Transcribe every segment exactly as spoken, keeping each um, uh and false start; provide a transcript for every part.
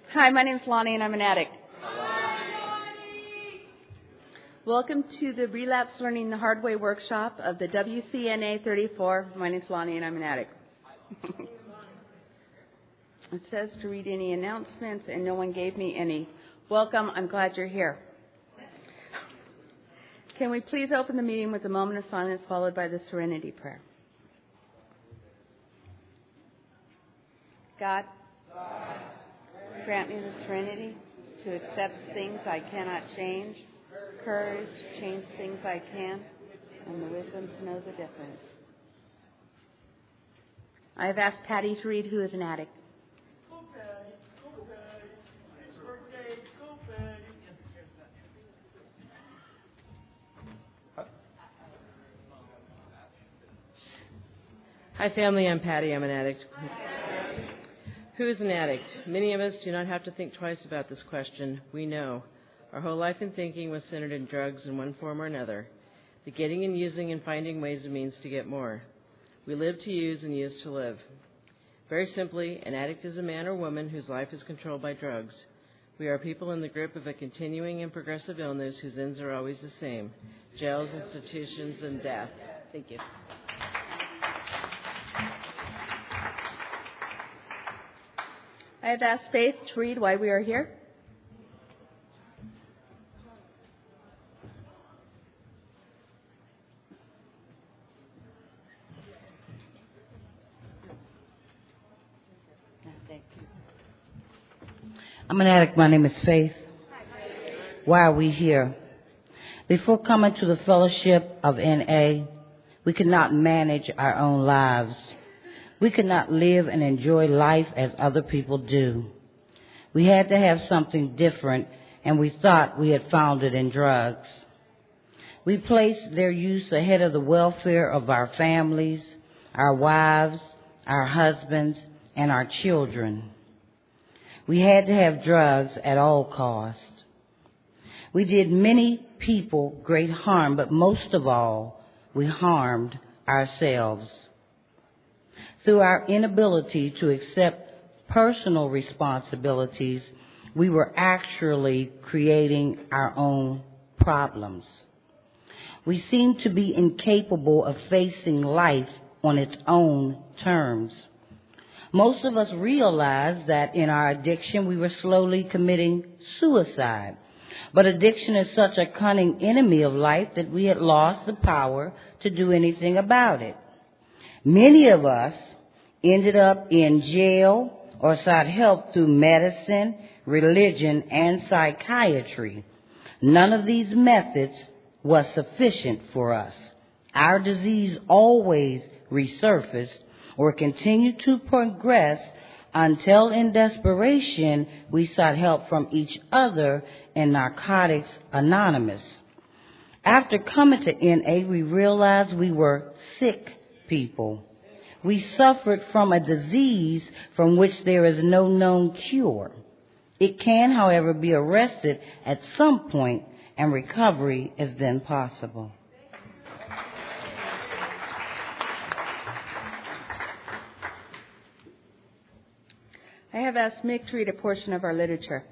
Hi, my name is Lonnie, and I'm an addict. Welcome to the Relapse Learning the Hard Way workshop of the W C N A thirty-four. My name is Lonnie, and I'm an addict. It says to read any announcements, and no one gave me any. Welcome. I'm glad you're here. Can we please open the meeting with a moment of silence followed by the Serenity Prayer? God, grant me the serenity to accept things I cannot change, courage to change things I can, and the wisdom to know the difference. I have asked Patty to read Who is an Addict. Go Patty, go Patty, it's birthday, go Patty. Hi family, I'm Patty, I'm an addict. Who is an addict? Many of us do not have to think twice about this question. We know. Our whole life and thinking was centered in drugs in one form or another. The getting and using and finding ways and means to get more. We live to use and use to live. Very simply, an addict is a man or woman whose life is controlled by drugs. We are people in the grip of a continuing and progressive illness whose ends are always the same: jails, institutions, and death. Thank you. I have asked Faith to read Why We Are Here. I'm an addict. My name is Faith. Why are we here? Before coming to the fellowship of N A, we could not manage our own lives. We could not live and enjoy life as other people do. We had to have something different, and we thought we had found it in drugs. We placed their use ahead of the welfare of our families, our wives, our husbands, and our children. We had to have drugs at all costs. We did many people great harm, but most of all, we harmed ourselves. Through our inability to accept personal responsibilities, we were actually creating our own problems. We seemed to be incapable of facing life on its own terms. Most of us realized that in our addiction we were slowly committing suicide. But addiction is such a cunning enemy of life that we had lost the power to do anything about it. Many of us ended up in jail or sought help through medicine, religion, and psychiatry. None of these methods was sufficient for us. Our disease always resurfaced or continued to progress until in desperation we sought help from each other in Narcotics Anonymous. After coming to N A, we realized we were sick people. We suffered from a disease from which there is no known cure. It can, however, be arrested at some point, and recovery is then possible. I have asked Mick to read a portion of our literature.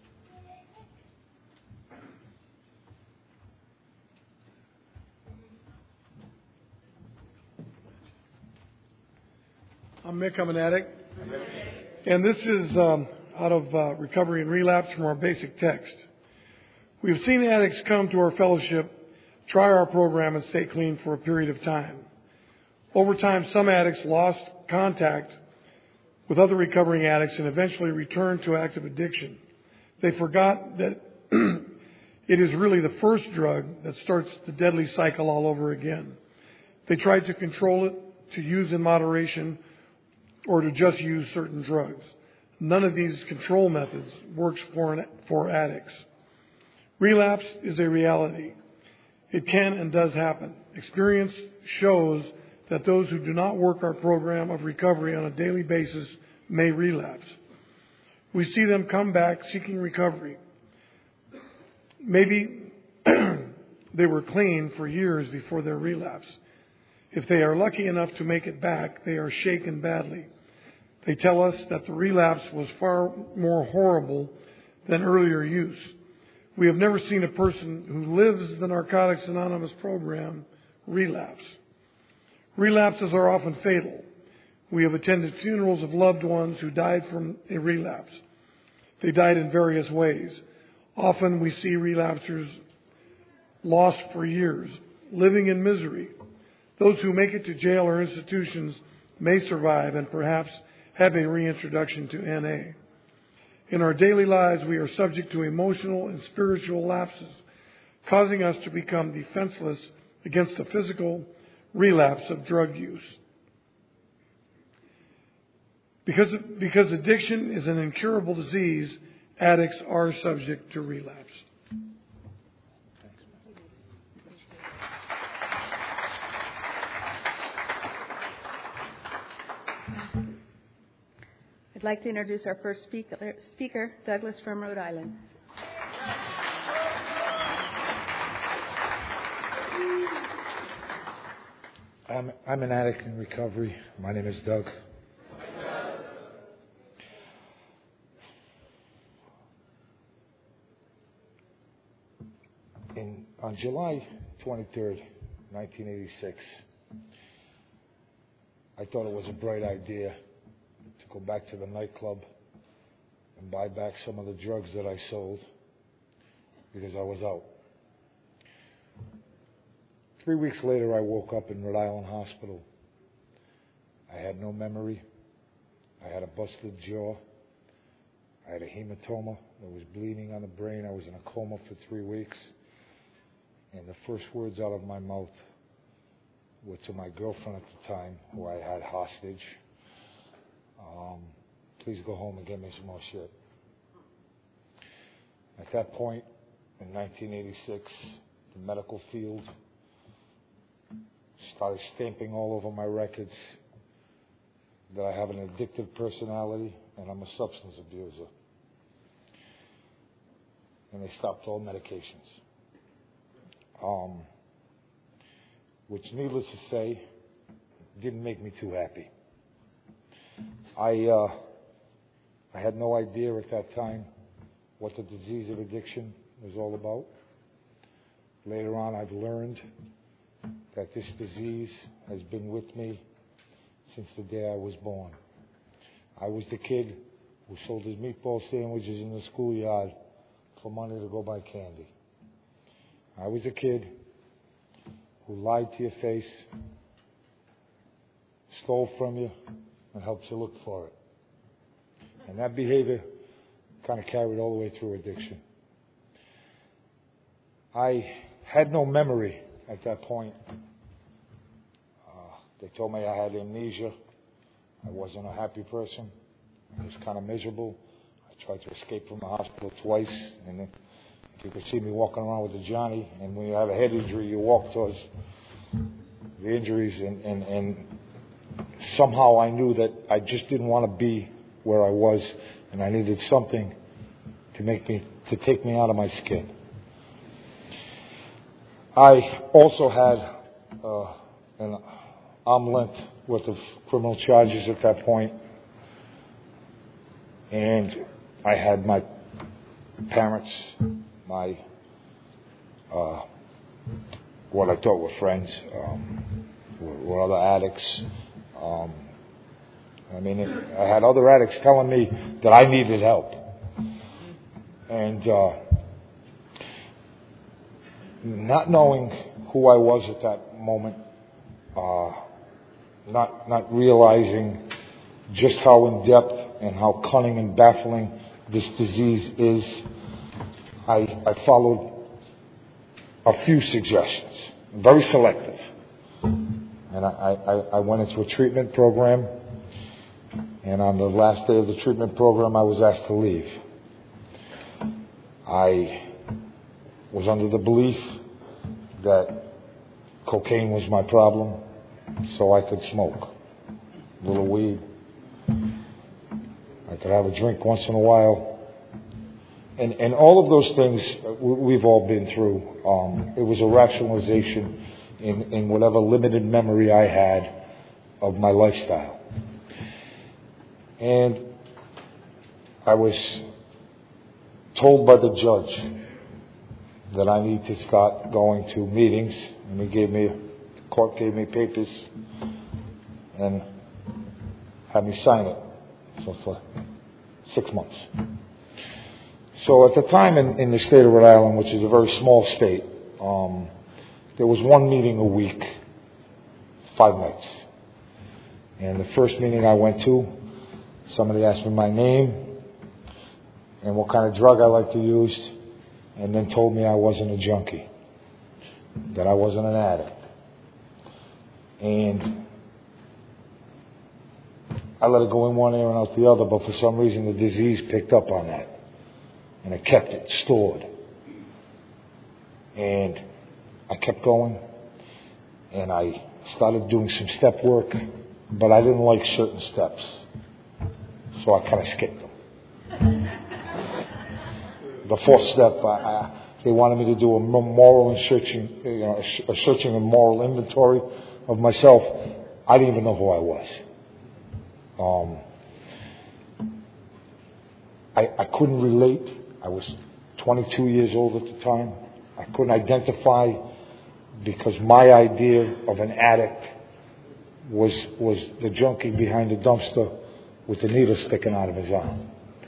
I'm Mick, I'm an addict. And this is um, out of uh, Recovery and Relapse from our basic text. We've seen addicts come to our fellowship, try our program, and stay clean for a period of time. Over time, some addicts lost contact with other recovering addicts and eventually returned to active addiction. They forgot that it is really the first drug that starts the deadly cycle all over again. They tried to control it, to use in moderation, or to just use certain drugs. None of these control methods works for, an, for addicts. Relapse is a reality. It can and does happen. Experience shows that those who do not work our program of recovery on a daily basis may relapse. We see them come back seeking recovery. Maybe they were clean for years before their relapse. If they are lucky enough to make it back, they are shaken badly. They tell us that the relapse was far more horrible than earlier use. We have never seen a person who lives the Narcotics Anonymous program relapse. Relapses are often fatal. We have attended funerals of loved ones who died from a relapse. They died in various ways. Often we see relapsers lost for years, living in misery. Those who make it to jail or institutions may survive and perhaps have a reintroduction to N A. In our daily lives, we are subject to emotional and spiritual lapses, causing us to become defenseless against the physical relapse of drug use. Because, because addiction is an incurable disease, addicts are subject to relapse. I'd like to introduce our first speaker, speaker Douglas from Rhode Island. I'm, I'm an addict in recovery. My name is Doug. In, on July twenty-third, nineteen eighty-six, I thought it was a bright idea to go back to the nightclub and buy back some of the drugs that I sold because I was out. Three weeks later, I woke up in Rhode Island Hospital. I had no memory. I had a busted jaw. I had a hematoma. There was bleeding on the brain. I was in a coma for three weeks. And the first words out of my mouth were to my girlfriend at the time, who I had hostage. Um, please go home and get me some more shit. At that point, in nineteen eighty-six, the medical field started stamping all over my records that I have an addictive personality and I'm a substance abuser. And they stopped all medications. Um, which, needless to say, didn't make me too happy. I uh, I had no idea at that time what the disease of addiction was all about. Later on, I've learned that this disease has been with me since the day I was born. I was the kid who sold his meatball sandwiches in the schoolyard for money to go buy candy. I was a kid who lied to your face, stole from you, and helped you look for it. And that behavior kind of carried all the way through addiction. I had no memory at that point. Uh, they told me I had amnesia. I wasn't a happy person. I was kind of miserable. I tried to escape from the hospital twice, and then you could see me walking around with a Johnny, and when you have a head injury, you walk towards the injuries, and, and, and somehow I knew that I just didn't want to be where I was, and I needed something to make me, to take me out of my skin. I also had uh, an arm length worth of criminal charges at that point, and I had my parents, my uh, what I thought were friends, um, were, were other addicts. Um, I mean, it, I had other addicts telling me that I needed help, and uh, not knowing who I was at that moment, uh, not not realizing just how in depth and how cunning and baffling this disease is, I, I followed a few suggestions, very selective. And I, I, I went into a treatment program, and on the last day of the treatment program, I was asked to leave. I was under the belief that cocaine was my problem, so I could smoke a little weed. I could have a drink once in a while. And, and all of those things we've all been through. Um, it was a rationalization in, in whatever limited memory I had of my lifestyle. And I was told by the judge that I need to start going to meetings, and he gave me, the court gave me papers and had me sign it for, for six months. So at the time in, in the state of Rhode Island, which is a very small state, um, there was one meeting a week, five nights. And the first meeting I went to, somebody asked me my name and what kind of drug I like to use, and then told me I wasn't a junkie, that I wasn't an addict. And I let it go in one ear and out the other, but for some reason the disease picked up on that. And I kept it stored. And I kept going. And I started doing some step work, but I didn't like certain steps. So I kind of skipped them. The fourth step, I, I, they wanted me to do a moral and searching, you know, a searching and moral inventory of myself. I didn't even know who I was. Um, I, I couldn't relate. I was twenty-two years old at the time. I couldn't identify because my idea of an addict was was the junkie behind the dumpster with the needle sticking out of his arm.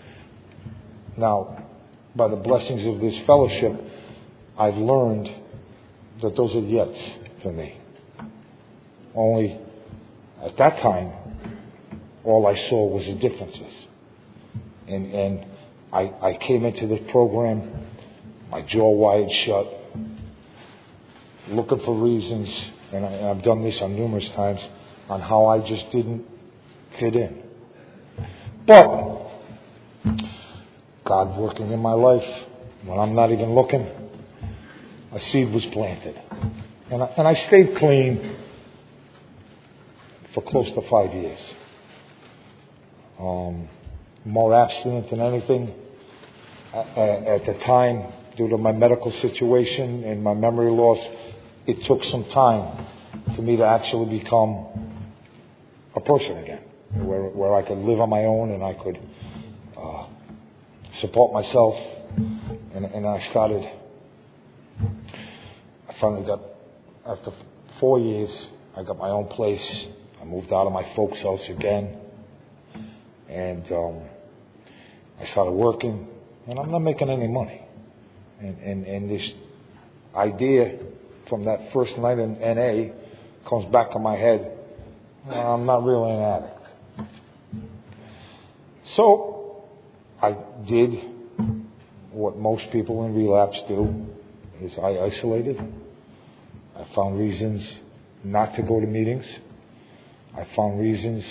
Now, by the blessings of this fellowship, I've learned that those are yets for me. Only at that time, all I saw was the differences. And, and I, I came into this program, my jaw wired shut, looking for reasons, and, I, and I've done this on numerous times, on how I just didn't fit in. But God working in my life, when I'm not even looking, a seed was planted. And I, and I stayed clean for close to five years. Um, more abstinent than anything. At the time, due to my medical situation and my memory loss, it took some time for me to actually become a person again, where, where I could live on my own and I could uh, support myself. And, and I started, I finally got, after four years, I got my own place. I moved out of my folks' house again. And um, I started working, and I'm not making any money. And, and, and this idea from that first night in N A comes back in my head, well, I'm not really an addict. So I did what most people in relapse do, is I isolated. I found reasons not to go to meetings. I found reasons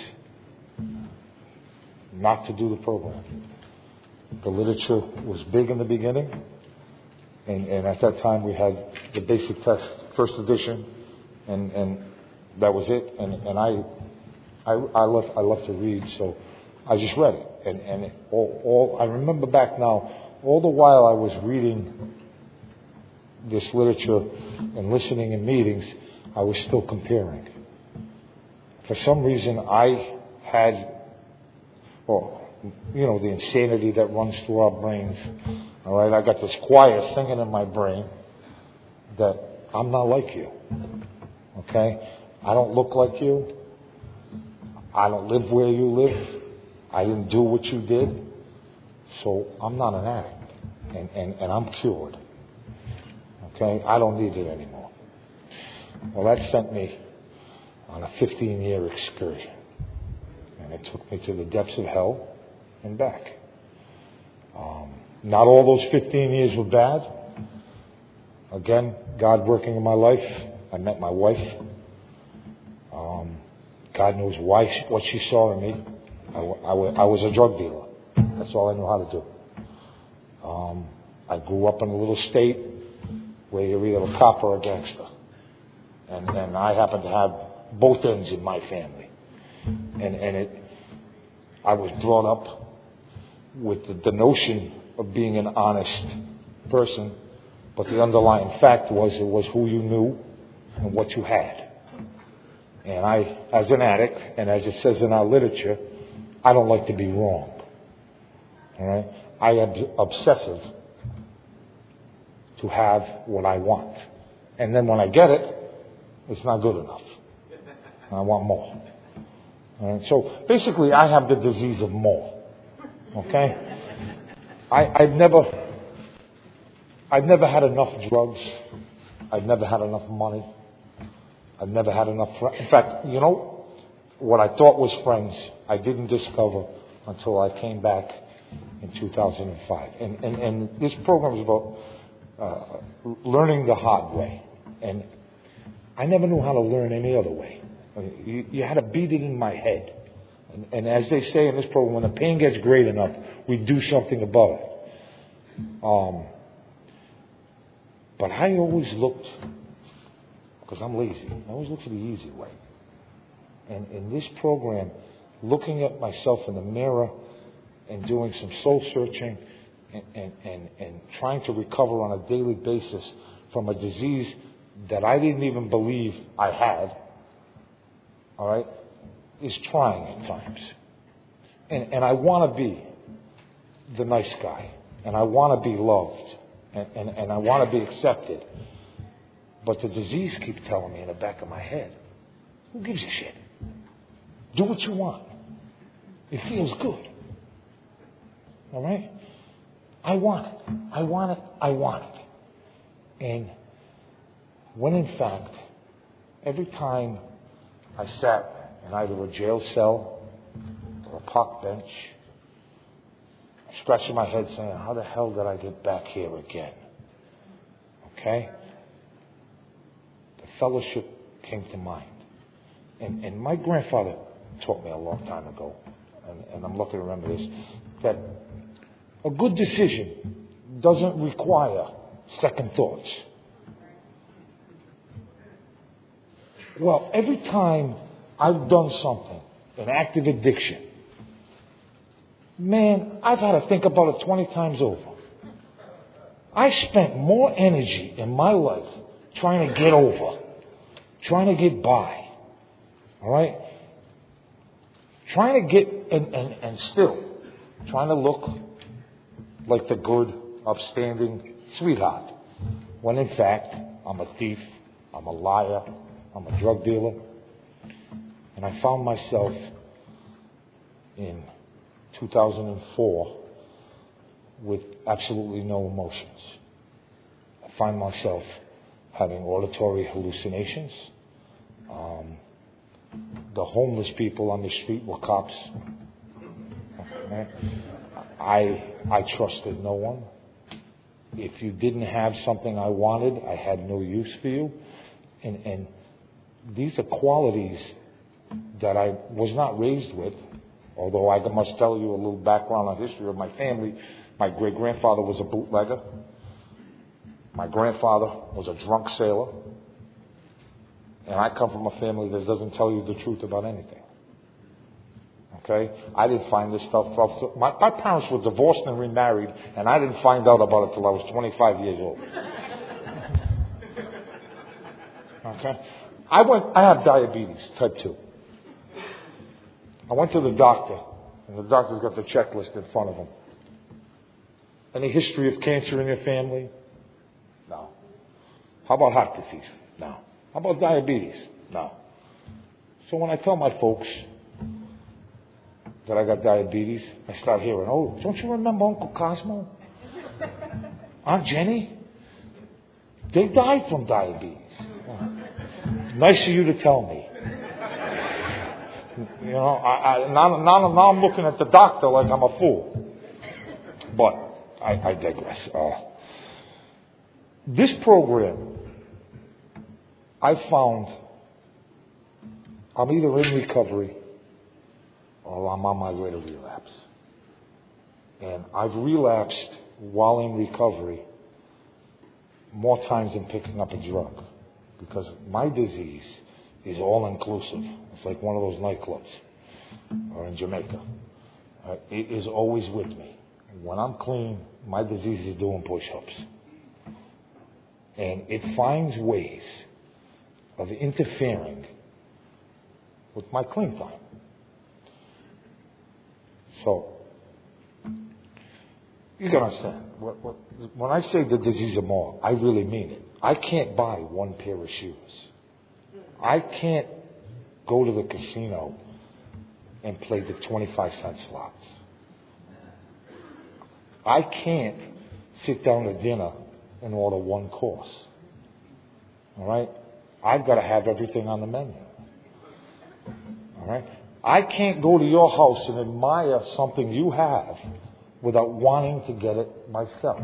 not to do the program. The literature was big in the beginning, and, and at that time we had the basic test, first edition, and, and that was it. And, and I, I, I love, I love to read, so I just read it. And, and it, all, all, I remember back now, all the while I was reading this literature and listening in meetings, I was still comparing. For some reason, I had, well, you know, the insanity that runs through our brains. All right, I got this choir singing in my brain that I'm not like you. Okay, I don't look like you. I don't live where you live. I didn't do what you did. So I'm not an addict, and, and, and I'm cured. Okay, I don't need it anymore. Well, that sent me on a fifteen-year excursion, and it took me to the depths of hell and back. Um, not all those fifteen years were bad. Again, God working in my life. I met my wife. Um, God knows why she, what she saw in me. I, I, I was a drug dealer. That's all I knew how to do. Um, I grew up in a little state where you're either a cop or a gangster. And, and I happen to have both ends in my family. And, and it, I was brought up with the, the notion of being an honest person, but the underlying fact was it was who you knew and what you had. And I, as an addict, and as it says in our literature, I don't like to be wrong. All right? I am obsessive to have what I want. And then when I get it, it's not good enough. I want more. All right? So basically, I have the disease of more. Okay? I, I've never, I've never had enough drugs. I've never had enough money. I've never had enough friends. In fact, you know, what I thought was friends, I didn't discover until I came back in two thousand five. And, and, and this program is about uh, learning the hard way. And I never knew how to learn any other way. You, you had to beat it in my head. And, and as they say in this program, when the pain gets great enough, we do something about it. Um, but I always looked, because I'm lazy, I always look for the easy way. And in this program, looking at myself in the mirror and doing some soul searching and, and, and, and trying to recover on a daily basis from a disease that I didn't even believe I had, all right, is trying at times. And, and I want to be the nice guy. And I want to be loved. And, and, and I want to be accepted. But the disease keeps telling me in the back of my head, who gives a shit? Do what you want. It feels good. All right? I want it. I want it. I want it. And when in fact, every time I sat in either a jail cell or a park bench, scratching my head saying, how the hell did I get back here again? Okay? The fellowship came to mind. And, and my grandfather taught me a long time ago, and, and I'm lucky to remember this, that a good decision doesn't require second thoughts. Well, every time I've done something, an act of addiction, man, I've had to think about it twenty times over. I spent more energy in my life trying to get over, trying to get by, all right? Trying to get, and, and, and still, trying to look like the good, upstanding sweetheart. When in fact, I'm a thief, I'm a liar, I'm a drug dealer. And I found myself in two thousand four with absolutely no emotions. I find myself having auditory hallucinations. Um, the homeless people on the street were cops. Okay. I I trusted no one. If you didn't have something I wanted, I had no use for you. And, and these are qualities that I was not raised with, although I must tell you a little background on history of my family. My great-grandfather was a bootlegger. My grandfather was a drunk sailor. And I come from a family that doesn't tell you the truth about anything. Okay? I didn't find this stuff out. My, my parents were divorced and remarried, and I didn't find out about it till I was twenty-five years old. Okay? I went, I have diabetes, type two. I went to the doctor, and the doctor's got the checklist in front of him. Any history of cancer in your family? No. How about heart disease? No. How about diabetes? No. So when I tell my folks that I got diabetes, I start hearing, oh, don't you remember Uncle Cosmo? Aunt Jenny? They died from diabetes. Oh, nice of you to tell me. You know, I, I, now, now, now I'm looking at the doctor like I'm a fool. But I, I digress. Uh, this program, I found I'm either in recovery or I'm on my way to relapse. And I've relapsed while in recovery more times than picking up a drug, because my disease is all-inclusive. It's like one of those nightclubs or in Jamaica. Uh, it is always with me. When I'm clean, my disease is doing push-ups. And it finds ways of interfering with my clean time. So, you gotta understand, what, what, when I say the disease of more, I really mean it. I can't buy one pair of shoes. I can't go to the casino and play the twenty-five cent slots. I can't sit down to dinner and order one course. All right? I've got to have everything on the menu. All right? I can't go to your house and admire something you have without wanting to get it myself.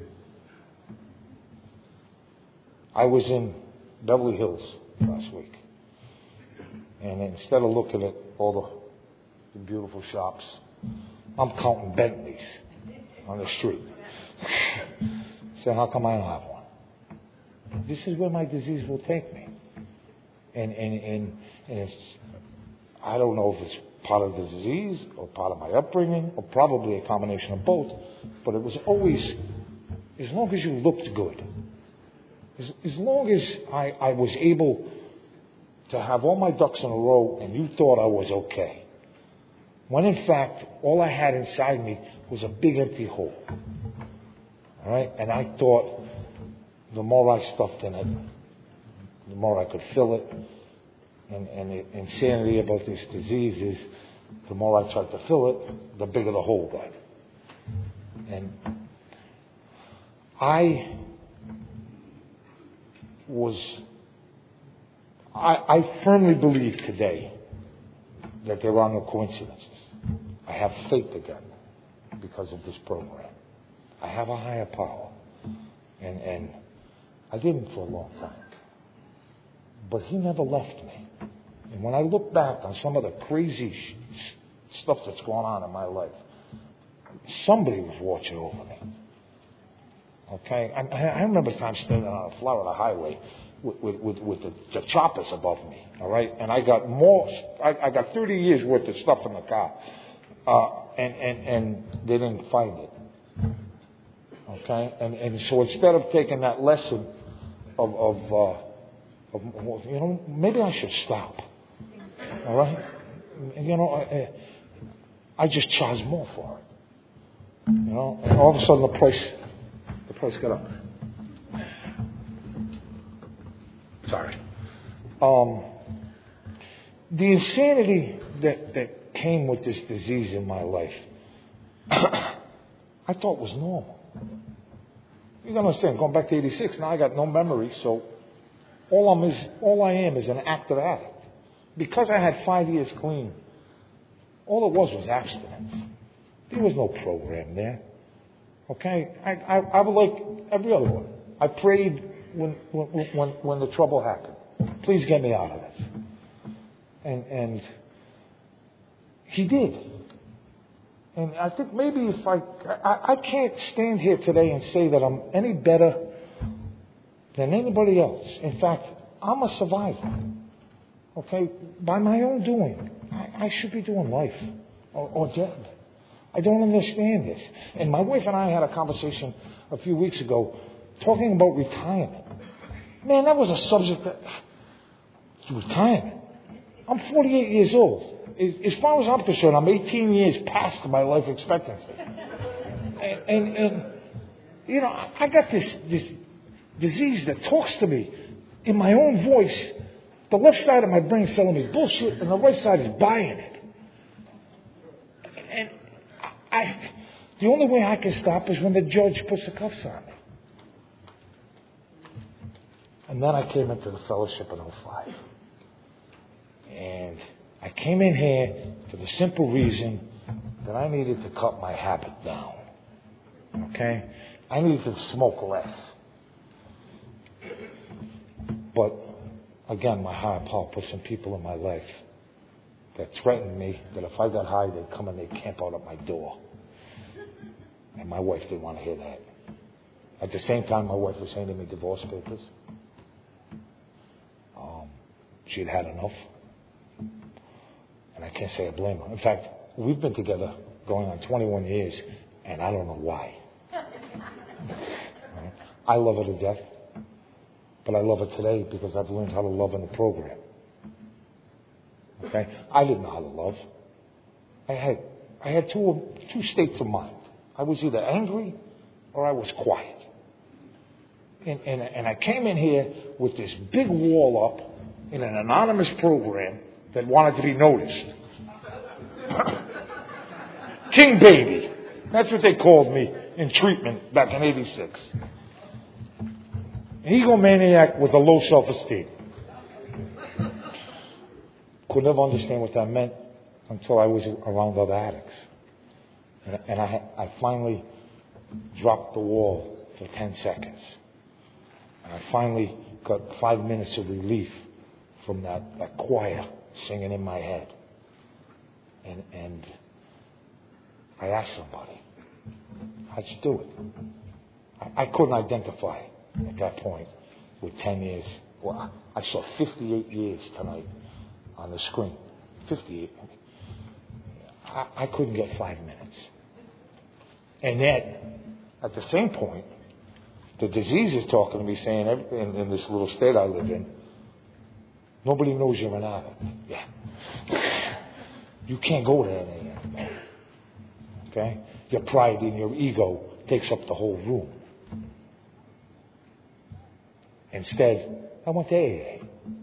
I was in Beverly Hills last week, and instead of looking at all the, the beautiful shops, I'm counting Bentleys on the street. Saying, how come I don't have one? This is where my disease will take me. And, and, and, and it's, I don't know if it's part of the disease or part of my upbringing or probably a combination of both, but it was always, as long as you looked good, as, as long as I, I was able to have all my ducks in a row and you thought I was okay, when in fact all I had inside me was a big empty hole. All right? And I thought the more I stuffed in it, the more I could fill it. And, and the insanity about this disease is the more I tried to fill it, the bigger the hole got. And I was, I, I firmly believe today that there are no coincidences. I have faith again because of this program. I have a higher power. And, and I didn't for a long time. But he never left me. And when I look back on some of the crazy sh- stuff that's going on in my life, somebody was watching over me. Okay? I, I remember times standing on a Florida highway with, with, with, with the, the choppers above me. All right? And I got more, I, I got thirty years worth of stuff in the car. Uh, and, and, and they didn't find it. Okay? And, and so instead of taking that lesson of, of, uh, of, you know, maybe I should stop. All right? You know, I, I just charge more for it. You know? And all of a sudden the price, the price got up. Sorry. Um, the insanity that, that came with this disease in my life, I thought was normal. You gotta understand, going back to eighty-six, now I got no memory, so all I'm is all I am is an active addict. Because I had five years clean, all it was was abstinence. There was no program there. Okay? I, I, I was like every other one. I prayed when, when, when, when the trouble happened. Please get me out of this. And, and he did. And I think maybe if I, I, I can't stand here today and say that I'm any better than anybody else. In fact, I'm a survivor. Okay? By my own doing. I, I should be doing life or, or dead. I don't understand this. And my wife and I had a conversation a few weeks ago talking about retirement. Man, that was a subject that... Retirement. I'm forty-eight years old. As far as I'm concerned, I'm eighteen years past my life expectancy. And, and, and you know, I got this, this disease that talks to me in my own voice. The left side of my brain is telling me bullshit, and the right side is buying it. And I, the only way I can stop is when the judge puts the cuffs on me. And then I came into the fellowship in oh five. And I came in here for the simple reason that I needed to cut my habit down. Okay? I needed to smoke less. But, again, my higher power put some people in my life that threatened me that if I got high, they'd come and they'd camp out at my door. And my wife didn't want to hear that. At the same time, my wife was handing me divorce papers. Um, she'd had enough. And I can't say I blame her. In fact, we've been together going on twenty-one years, and I don't know why. I love her to death. But I love her today because I've learned how to love in the program. Okay? I didn't know how to love. I had I had two, two states of mind. I was either angry or I was quiet. And, and, and I came in here with this big wall up in an anonymous program that wanted to be noticed. King Baby. That's what they called me in treatment back in eighty-six. An egomaniac with a low self-esteem. Could never understand what that meant until I was around other addicts. And, and I, I finally dropped the wall for ten seconds. And I finally got five minutes of relief from that, that choir singing in my head. And, and I asked somebody, how'd you do it? I, I couldn't identify at that point with ten years. Well, I, I saw fifty-eight years tonight on the screen. fifty-eight. I, I couldn't get five minutes. And then, at the same point, the disease is talking to me saying, in, in this little state I live in, nobody knows you're an addict. Yeah. You can't go there anymore. Okay? Your pride and your ego takes up the whole room. Instead, I went to A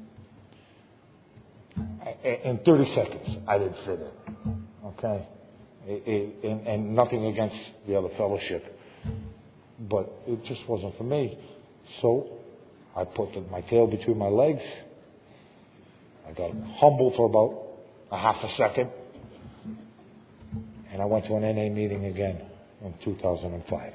A. In thirty seconds, I didn't fit in. Okay? It, it, and, and nothing against the other fellowship. But it just wasn't for me. So, I put the, my tail between my legs. I got humble for about a half a second. And I went to an N A meeting again in two thousand five.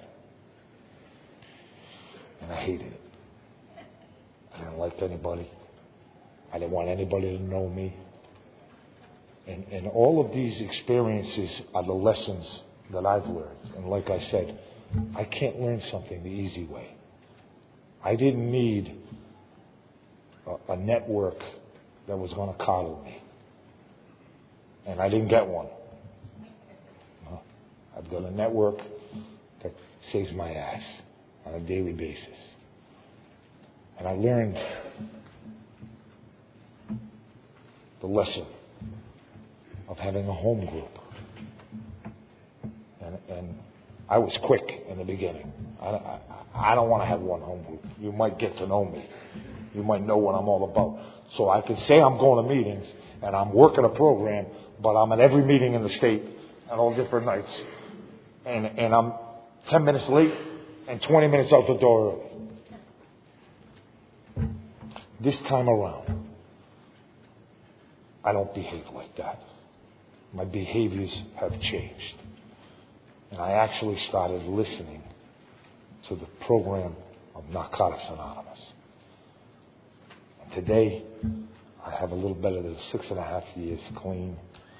And I hated it. I didn't like anybody. I didn't want anybody to know me. And, and all of these experiences are the lessons that I've learned. And like I said, I can't learn something the easy way. I didn't need a, a network that was going to coddle me. And I didn't get one. No. I've got a network that saves my ass on a daily basis. And I learned the lesson of having a home group. And, and I was quick in the beginning. I, I, I don't want to have one home group. You might get to know me. You might know what I'm all about. So I can say I'm going to meetings and I'm working a program, but I'm at every meeting in the state on all different nights. And, and I'm ten minutes late and twenty minutes out the door early. This time around, I don't behave like that. My behaviors have changed. And I actually started listening to the program of Narcotics Anonymous. And today, I have a little better than six and a half years clean.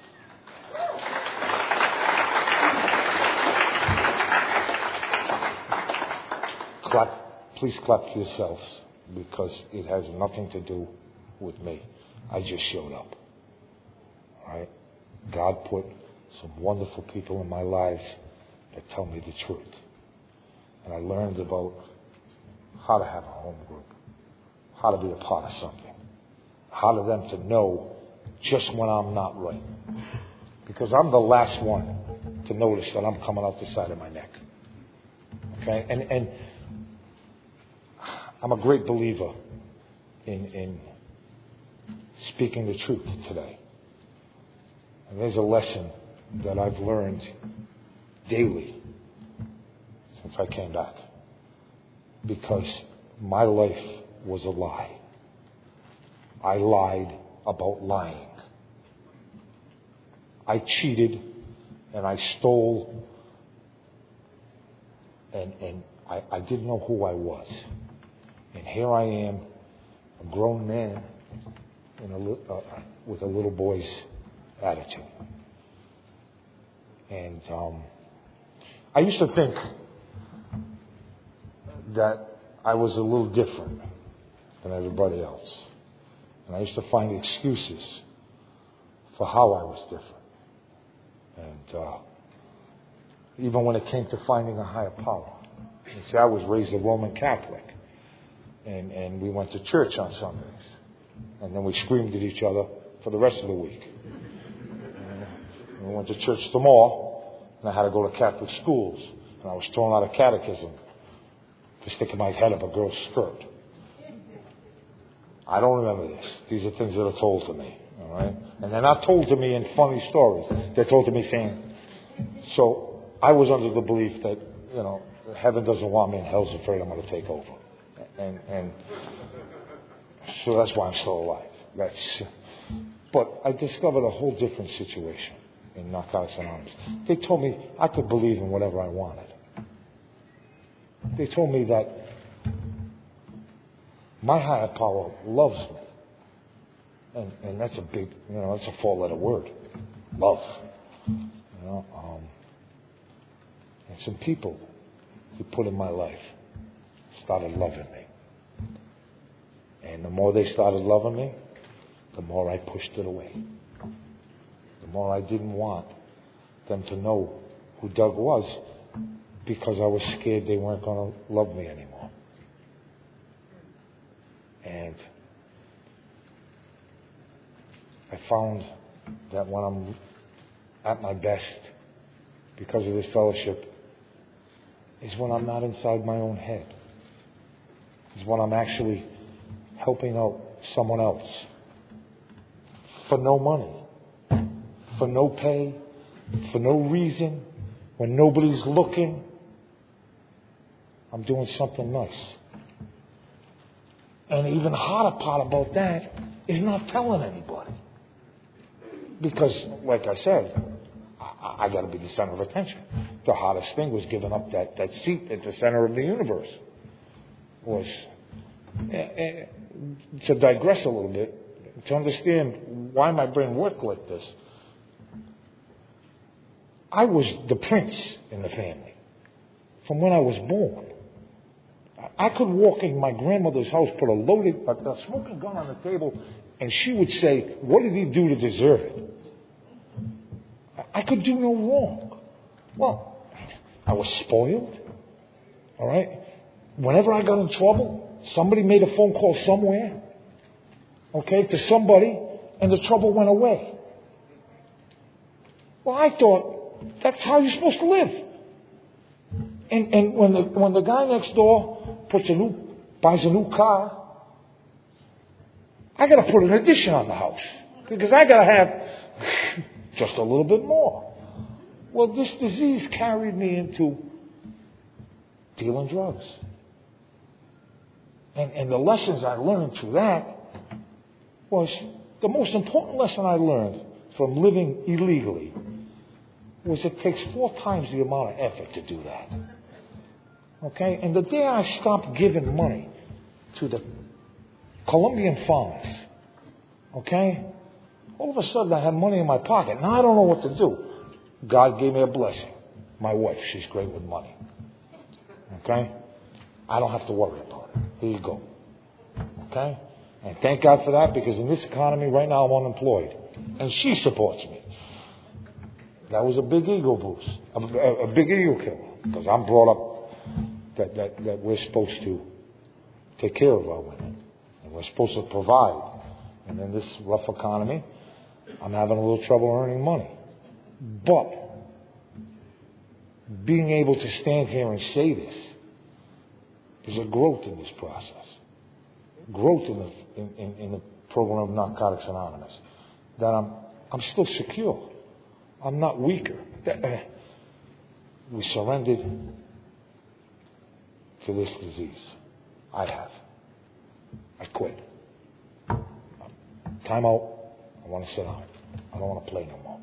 Clap, please clap for yourselves, because it has nothing to do with me. I just showed up. All right? God put some wonderful people in my lives that tell me the truth. And I learned about how to have a home group, how to be a part of something, how to them to know just when I'm not right. Because I'm the last one to notice that I'm coming out the side of my neck. Okay? And, and I'm a great believer in, in speaking the truth today. And there's a lesson that I've learned daily since I came back. Because my life was a lie. I lied about lying. I cheated and I stole and, and I, I didn't know who I was. And here I am, a grown man in a, uh, with a little boy's attitude. And um, I used to think that I was a little different than everybody else. And I used to find excuses for how I was different. And uh, even when it came to finding a higher power. You see, I was raised a Roman Catholic. And, and we went to church on Sundays. And then we screamed at each other for the rest of the week. And we went to church tomorrow, and I had to go to Catholic schools. And I was thrown out of catechism for sticking my head up a girl's skirt. I don't remember this. These are things that are told to me. All right? And they're not told to me in funny stories. They're told to me saying, so I was under the belief that, you know, heaven doesn't want me and hell's afraid I'm going to take over. And, and so that's why I'm still alive. That's, but I discovered a whole different situation in Narcotics Anonymous. They told me I could believe in whatever I wanted. They told me that my higher power loves me. And, and that's a big, you know, that's a four-letter word. Love. You know, um, and some people he put in my life started loving me. And the more they started loving me, the more I pushed it away. The more I didn't want them to know who Doug was, because I was scared they weren't going to love me anymore. And I found that when I'm at my best, because of this fellowship, is when I'm not inside my own head. Is when I'm actually helping out someone else for no money, for no pay, for no reason, when nobody's looking. I'm doing something nice. And the even harder part about that is not telling anybody. Because, like I said, I, I got to be the center of attention. The hardest thing was giving up that, that seat at the center of the universe. Was uh, uh, to digress a little bit, to understand why my brain worked like this. I was the prince in the family from when I was born. I could walk in my grandmother's house, put a loaded, a, a smoking gun on the table, and she would say, "What did he do to deserve it?" I could do no wrong. Well, I was spoiled. All right? Whenever I got in trouble, somebody made a phone call somewhere, okay, to somebody, and the trouble went away. Well, I thought that's how you're supposed to live. And and when the when the guy next door puts a new buys a new car, I got to put an addition on the house because I got to have just a little bit more. Well, this disease carried me into dealing drugs. And, and the lessons I learned through that was the most important lesson I learned from living illegally was it takes four times the amount of effort to do that. Okay? And the day I stopped giving money to the Colombian farmers, okay, all of a sudden I had money in my pocket. Now I don't know what to do. God gave me a blessing. My wife, she's great with money. Okay? I don't have to worry about it. Here you go. Okay? And thank God for that, because in this economy right now I'm unemployed. And she supports me. That was a big ego boost. A, a, a big ego killer. Because I'm brought up that, that, that we're supposed to take care of our women. And we're supposed to provide. And in this rough economy, I'm having a little trouble earning money. But being able to stand here and say this is a growth in this process. Growth in the, in, in, in the program of Narcotics Anonymous. That I'm, I'm still secure. I'm not weaker. We surrendered to this disease. I have. I quit. Time out. I want to sit down. I don't want to play no more.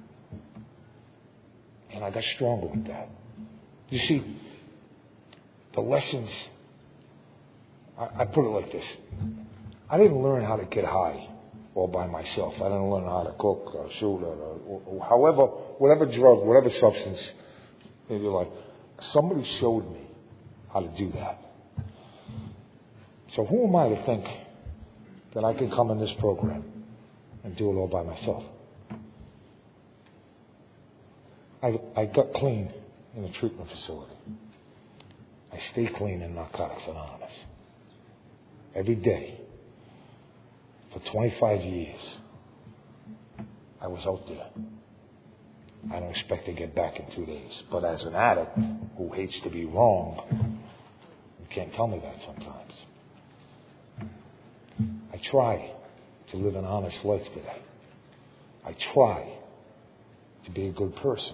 And I got stronger with that. You see, the lessons, I, I put it like this. I didn't learn how to get high all by myself. I didn't learn how to cook or shoot or, or, or however, whatever drug, whatever substance in your life. Somebody showed me how to do that. So who am I to think that I can come in this program and do it all by myself? I, I got clean in a treatment facility. I stay clean in Narcotics Anonymous. Every day. For twenty-five years, I was out there. I don't expect to get back in two days. But as an addict who hates to be wrong, you can't tell me that sometimes. I try to live an honest life today. I try to be a good person.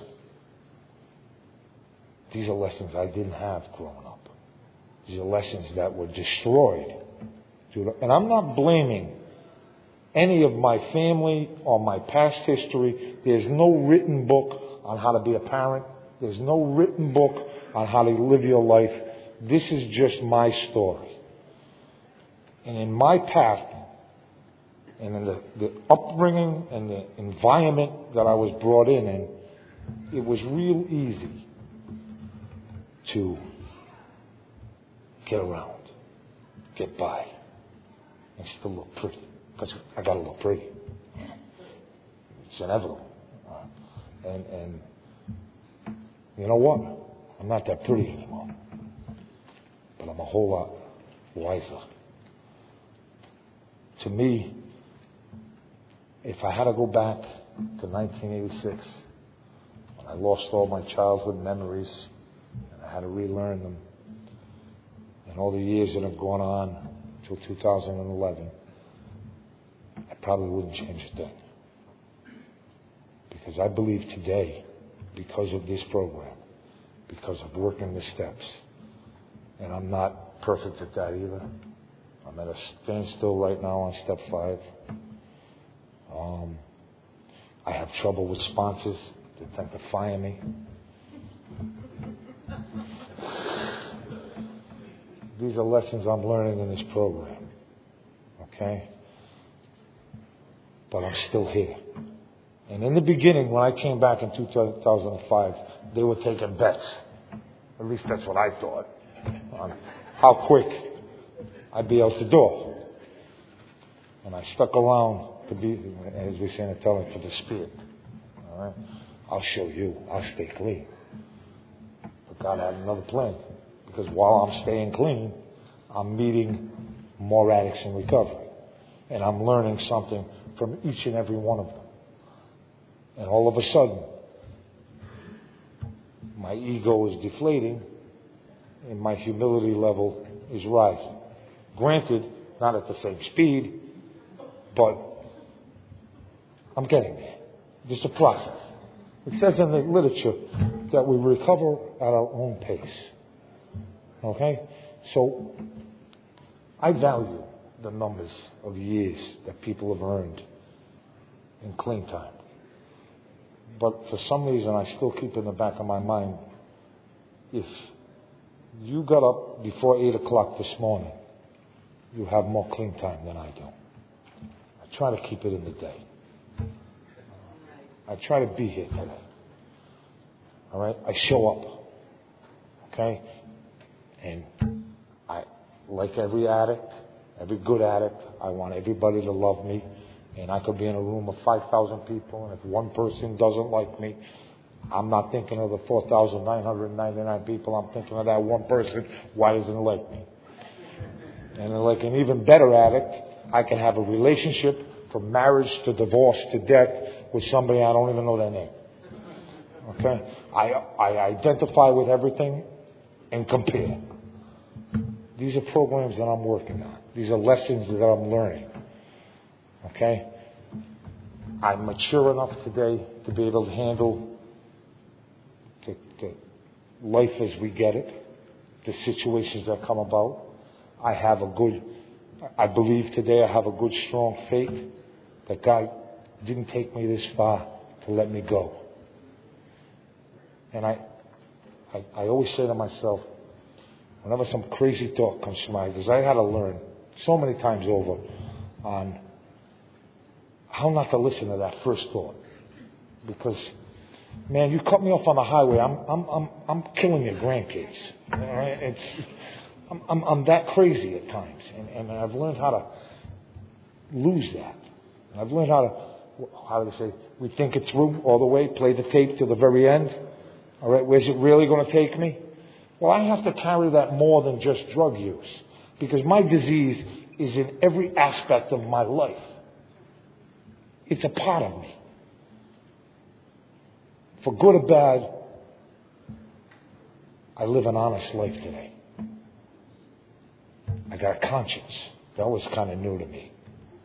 These are lessons I didn't have growing up. These are lessons that were destroyed. And I'm not blaming any of my family or my past history. There's no written book on how to be a parent. There's no written book on how to live your life. This is just my story. And in my path, and in the, the upbringing and the environment that I was brought in in, it was real easy to get around, get by, and still look pretty. Because I got to look pretty. It's inevitable. And, and you know what? I'm not that pretty anymore. But I'm a whole lot wiser. To me, if I had to go back to nineteen eighty-six, when I lost all my childhood memories, and I had to relearn them, and all the years that have gone on until two thousand eleven, I probably wouldn't change a thing. Because I believe today, because of this program, because of working the steps, and I'm not perfect at that either. I'm at a standstill right now on step five. Um, I have trouble with sponsors that tend to fire me. These are lessons I'm learning in this program. Okay? But I'm still here. And in the beginning, when I came back in two thousand five, they were taking bets. At least that's what I thought. On how quick I'd be out the door. And I stuck around to be, as we say in Italian, for the spirit. All right? I'll show you. I'll stay clean. But God had another plan. Because while I'm staying clean, I'm meeting more addicts in recovery. And I'm learning something from each and every one of them. And all of a sudden, my ego is deflating and my humility level is rising. Granted, not at the same speed, but I'm getting there. Just a process. It says in the literature that we recover at our own pace. Okay? So, I value the numbers of years that people have earned in clean time. But for some reason, I still keep in the back of my mind, if you got up before eight o'clock this morning, you have more clean time than I do. I try to keep it in the day. I try to be here today. All right? I show up. Okay? And I, like every addict, every good addict, I want everybody to love me. And I could be in a room of five thousand people, and if one person doesn't like me, I'm not thinking of the four thousand nine hundred ninety-nine people. I'm thinking of that one person. Why doesn't he like me? And like an even better addict, I can have a relationship from marriage to divorce to death with somebody I don't even know their name. Okay? I, I identify with everything and compare. These are programs that I'm working on. These are lessons that I'm learning. Okay? I'm mature enough today to be able to handle the, the life as we get it, the situations that come about. I have a good, I believe today I have a good, strong faith that God didn't take me this far to let me go. And I, I, I always say to myself, whenever some crazy thought comes to mind, because I had to learn so many times over on how not to listen to that first thought. Because, man, you cut me off on the highway, I'm I'm I'm I'm killing your grandkids. All right? It's I'm, I'm I'm that crazy at times, and, and I've learned how to lose that. And I've learned how to, how do they say, we think it through all the way, play the tape to the very end. All right, where's it really going to take me? Well, I have to carry that more than just drug use, because my disease is in every aspect of my life. It's a part of me. for good or bad, I live an honest life today. I got a conscience. That was kind of new to me.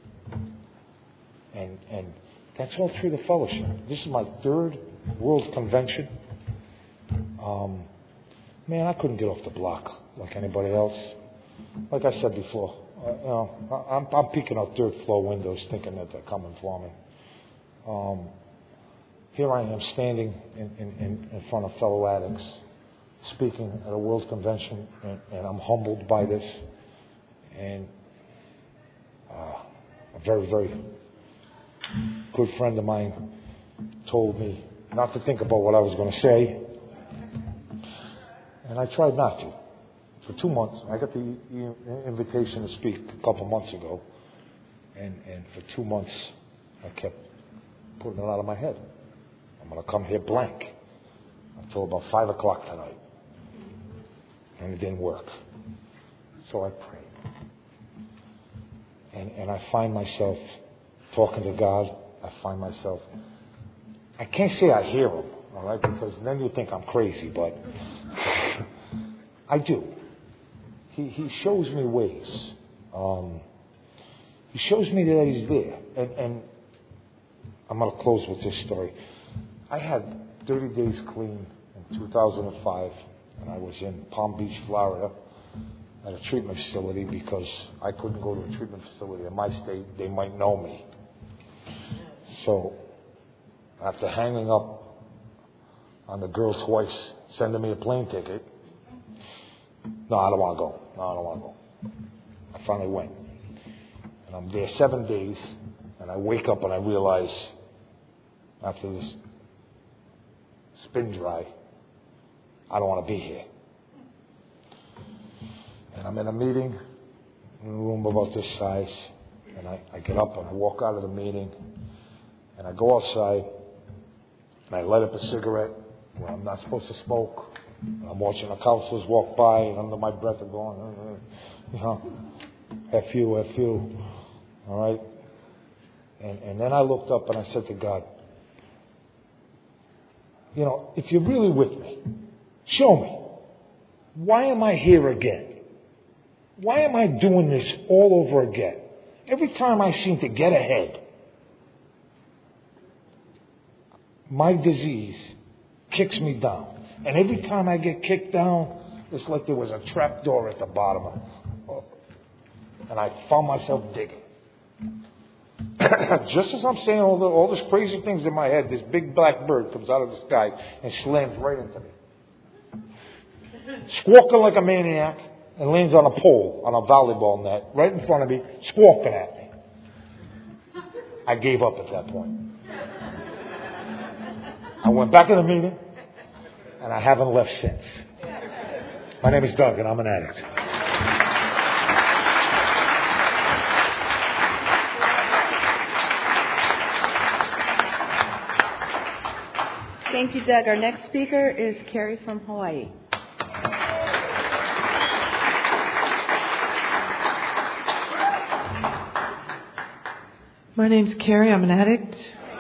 And and that's all through the fellowship. This is my third World Convention. Um, man, I couldn't get off the block like anybody else. Like I said before, uh, you know, I'm, I'm peeking out third floor windows thinking that they're coming for me. Um, here I am standing in, in, in front of fellow addicts, speaking at a World Convention, and, and I'm humbled by this. And uh, a very, very good friend of mine told me not to think about what I was going to say. And I tried not to. For two months, I got the invitation to speak a couple months ago. And, and for two months, I kept putting it out of my head. I'm going to come here blank until about five o'clock tonight. And it didn't work. So I prayed. And, and I find myself talking to God. I find myself, I can't say I hear Him, all right, because then you think I'm crazy, but I do. He, he shows me ways. Um, he shows me that He's there. And, and I'm going to close with this story. I had thirty days clean in two thousand five, and I was in Palm Beach, Florida, at a treatment facility because I couldn't go to a treatment facility in my state. They might know me. So after hanging up on the girl twice, sending me a plane ticket, no, I don't want to go. No, I don't want to go. I finally went. And I'm there seven days, and I wake up and I realize after this spin dry, I don't want to be here. And I'm in a meeting in a room about this size, and I, I get up and I walk out of the meeting, and I go outside, and I light up a cigarette where I'm not supposed to smoke. And I'm watching the counselors walk by, and under my breath I'm going, uh, you know, F you, F you, all right? And, and then I looked up and I said to God, you know, if you're really with me, show me. Why am I here again? Why am I doing this all over again? Every time I seem to get ahead, my disease kicks me down. And every time I get kicked down, it's like there was a trap door at the bottom of it. And I found myself digging. Just as I'm saying all, the, all these crazy things in my head, this big black bird comes out of the sky and slams right into me. Squawking like a maniac, and lands on a pole, on a volleyball net, right in front of me, squawking at me. I gave up at that point. I went back in the meeting, and I haven't left since. My name is Doug, and I'm an addict. Thank you, Doug. Our next speaker is Carrie from Hawaii. My name's Carrie. I'm an addict.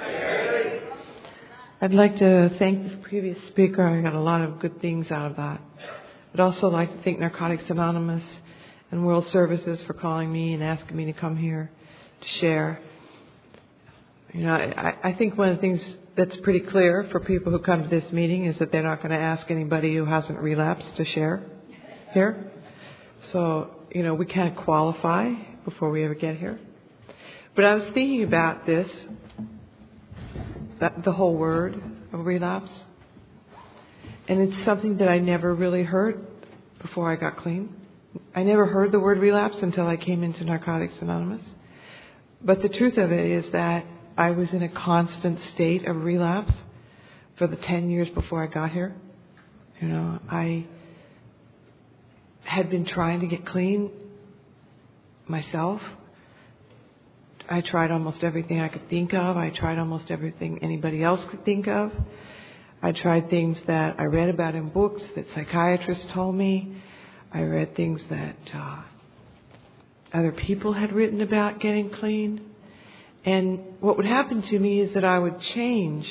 I'd like to thank the previous speaker. I got a lot of good things out of that. I'd also like to thank Narcotics Anonymous and World Services for calling me and asking me to come here to share. You know, I, I think one of the things that's pretty clear for people who come to this meeting is that they're not going to ask anybody who hasn't relapsed to share here. So, you know, we can't qualify before we ever get here. But I was thinking about this, that, the whole word of relapse. And it's something that I never really heard before I got clean. I never heard the word relapse until I came into Narcotics Anonymous. But the truth of it is that I was in a constant state of relapse for the ten years before I got here. You know, I had been trying to get clean myself. I tried almost everything I could think of. I tried almost everything anybody else could think of. I tried things that I read about in books that psychiatrists told me. I read things that uh, other people had written about getting clean. And what would happen to me is that I would change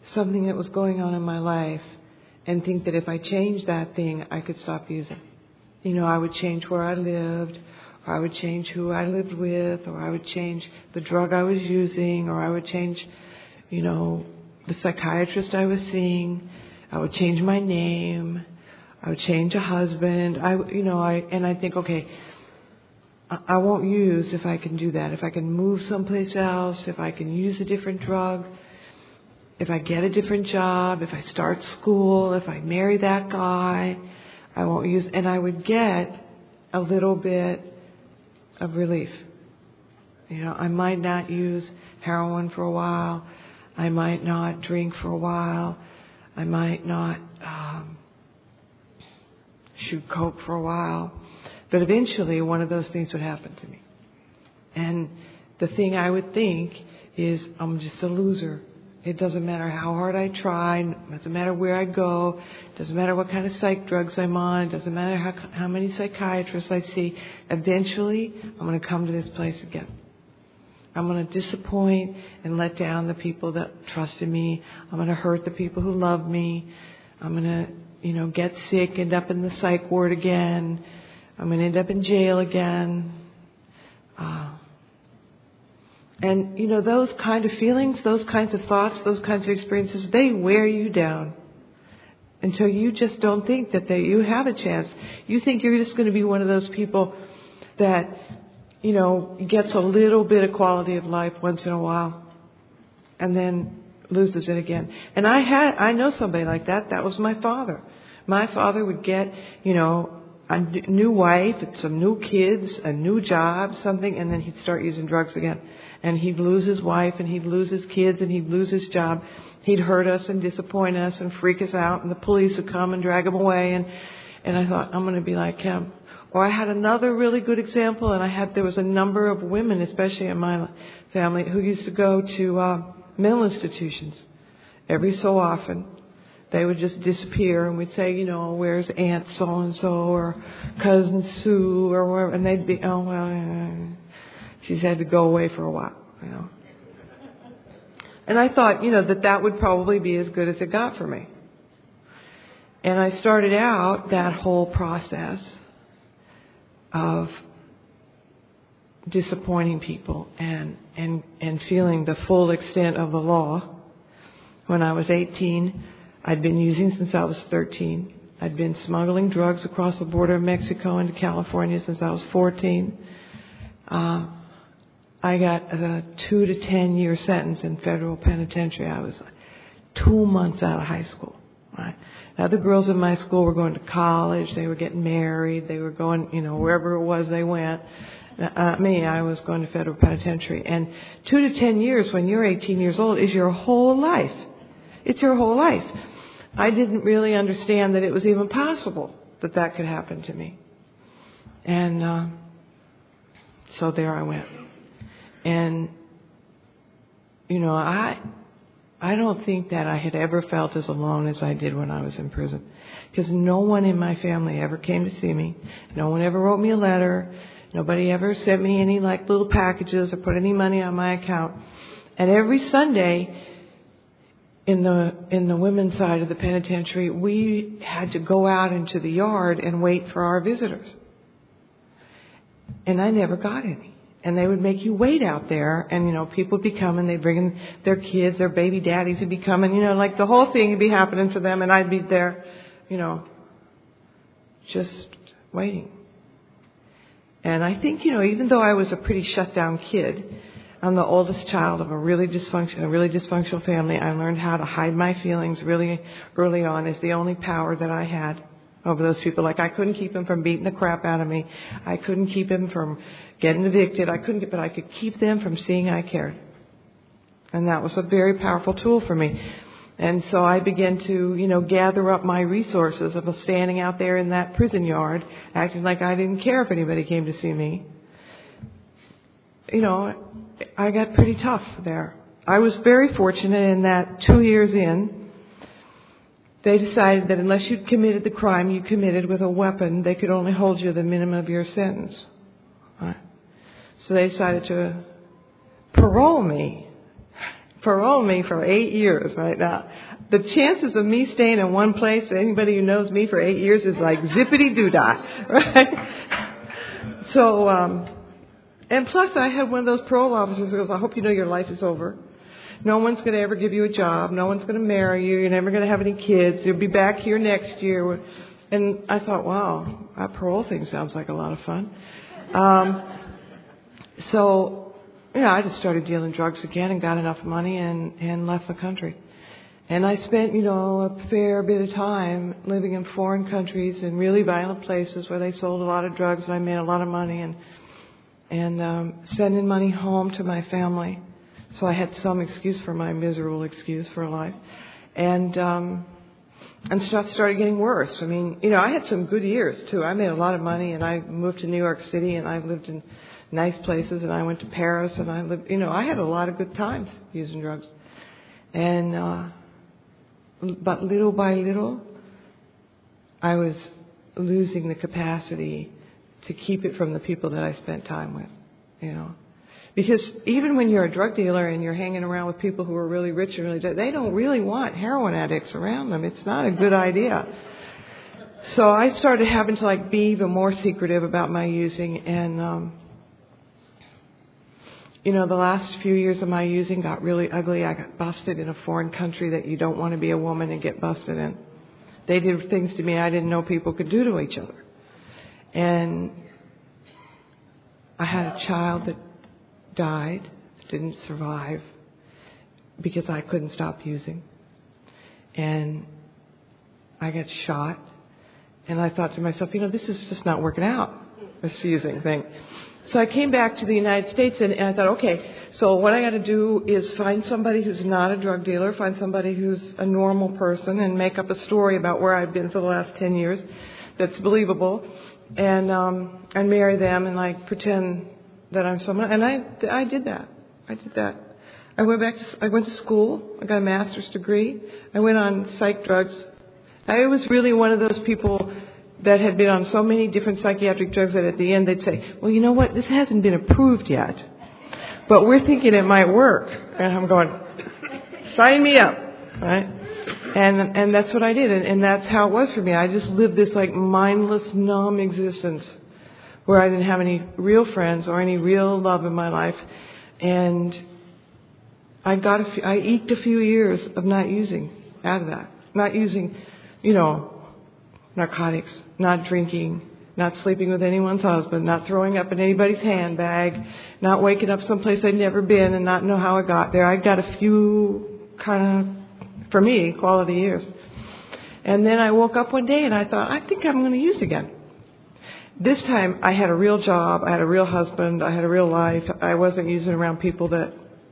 something that was going on in my life and think that if I changed that thing, I could stop using. You know, I would change where I lived, or I would change who I lived with, or I would change the drug I was using, or I would change, you know, the psychiatrist I was seeing. I would change my name. I would change a husband. I, you know, I and I think, okay, I, I won't use if I can do that. If I can move someplace else, if I can use a different drug, if I get a different job, if I start school, if I marry that guy, I won't use. And I would get a little bit of relief. You know, I might not use heroin for a while. I might not drink for a while. I might not um, shoot coke for a while. But eventually one of those things would happen to me. And the thing I would think is, I'm just a loser. It doesn't matter how hard I try. It doesn't matter where I go. It doesn't matter what kind of psych drugs I'm on. It doesn't matter how, how many psychiatrists I see. Eventually, I'm going to come to this place again. I'm going to disappoint and let down the people that trusted me. I'm going to hurt the people who love me. I'm going to, you know, get sick, end up in the psych ward again. I'm going to end up in jail again. Uh, and, you know, those kind of feelings, those kinds of thoughts, those kinds of experiences, they wear you down until you just don't think that they, you have a chance. You think you're just going to be one of those people that, you know, gets a little bit of quality of life once in a while and then loses it again. And I had, I know somebody like that. That was my father. My father would get, you know, a new wife, some new kids, a new job, something, and then he'd start using drugs again. And he'd lose his wife, and he'd lose his kids, and he'd lose his job. He'd hurt us and disappoint us and freak us out, and the police would come and drag him away. And, and I thought, I'm going to be like him. Or I had another really good example, and I had there was a number of women, especially in my family, who used to go to uh, mental institutions every so often. They would just disappear, and we'd say, you know, where's Aunt so-and-so or Cousin Sue or wherever, and they'd be, oh, well, she's had to go away for a while, you know. And I thought, you know, that that would probably be as good as it got for me. And I started out that whole process of disappointing people and, and, and feeling the full extent of the law. When I was eighteen, I'd been using since I was thirteen. I'd been smuggling drugs across the border of Mexico into California since I was fourteen. Uh, I got a two to ten year sentence in federal penitentiary. I was two months out of high school. Right? Now the girls in my school were going to college. They were getting married. They were going, you know, wherever it was they went. Uh, me, I was going to federal penitentiary. And two to ten years when you're eighteen years old is your whole life. It's your whole life. I didn't really understand that it was even possible that that could happen to me. And uh, so there I went. And, you know, I I don't think that I had ever felt as alone as I did when I was in prison. Because no one in my family ever came to see me. No one ever wrote me a letter. Nobody ever sent me any, like, little packages or put any money on my account. And every Sunday, in the in the women's side of the penitentiary, we had to go out into the yard and wait for our visitors. And I never got any. And they would make you wait out there, and, you know, people would be coming, they'd bring in their kids, their baby daddies would be coming, you know, like the whole thing would be happening for them, and I'd be there, you know, just waiting. And I think, you know, even though I was a pretty shut down kid, I'm the oldest child of a really dysfunctional, a really dysfunctional family. I learned how to hide my feelings really early on as the only power that I had over those people. Like I couldn't keep them from beating the crap out of me. I couldn't keep them from getting evicted. I couldn't, but I could keep them from seeing I cared. And that was a very powerful tool for me. And so I began to, you know, gather up my resources of standing out there in that prison yard, acting like I didn't care if anybody came to see me. You know, I got pretty tough there. I was very fortunate in that two years in, they decided that unless you'd committed the crime you committed with a weapon, they could only hold you the minimum of your sentence. Right? So they decided to parole me parole me for eight years right now. The chances of me staying in one place, anybody who knows me for eight years, is like zippity-doo-dah, right? So, um, and plus I had one of those parole officers who goes, I hope you know your life is over. No one's going to ever give you a job. No one's going to marry you. You're never going to have any kids. You'll be back here next year. And I thought, wow, that parole thing sounds like a lot of fun. Um, so, yeah, I just started dealing drugs again and got enough money and, and left the country. And I spent, you know, a fair bit of time living in foreign countries in really violent places where they sold a lot of drugs and I made a lot of money and and um, sending money home to my family. So I had some excuse for my miserable excuse for life. And um, and stuff started getting worse. I mean, you know, I had some good years, too. I made a lot of money and I moved to New York City and I lived in nice places and I went to Paris and I lived, you know, I had a lot of good times using drugs. And... Uh, But little by little, I was losing the capacity to keep it from the people that I spent time with, you know. Because even when you're a drug dealer and you're hanging around with people who are really rich and really dead, they don't really want heroin addicts around them. It's not a good idea. So I started having to like be even more secretive about my using and, um, you know, the last few years of my using got really ugly. I got busted in a foreign country that you don't want to be a woman and get busted in. They did things to me I didn't know people could do to each other. And I had a child that died, didn't survive, because I couldn't stop using. And I got shot. And I thought to myself, you know, this is just not working out, this using thing. So I came back to the United States and, and I thought, okay, so what I got to do is find somebody who's not a drug dealer, find somebody who's a normal person and make up a story about where I've been for the last ten years that's believable and um, and marry them and like pretend that I'm someone. And I, I did that. I did that. I went back to, I went to school. I got a master's degree. I went on psych drugs. I was really one of those people that had been on so many different psychiatric drugs that at the end they'd say, well, you know what, this hasn't been approved yet, but we're thinking it might work. And I'm going, sign me up, right? And and that's what I did, and, and that's how it was for me. I just lived this like mindless, numb existence where I didn't have any real friends or any real love in my life, and I got a few, I eked a few years of not using out of that, not using, you know, narcotics, not drinking, not sleeping with anyone's husband, not throwing up in anybody's handbag, not waking up someplace I'd never been and not know how I got there. I got a few kind of, for me, quality years. And then I woke up one day and I thought, I think I'm going to use again. This time I had a real job, I had a real husband, I had a real life. I wasn't using around people that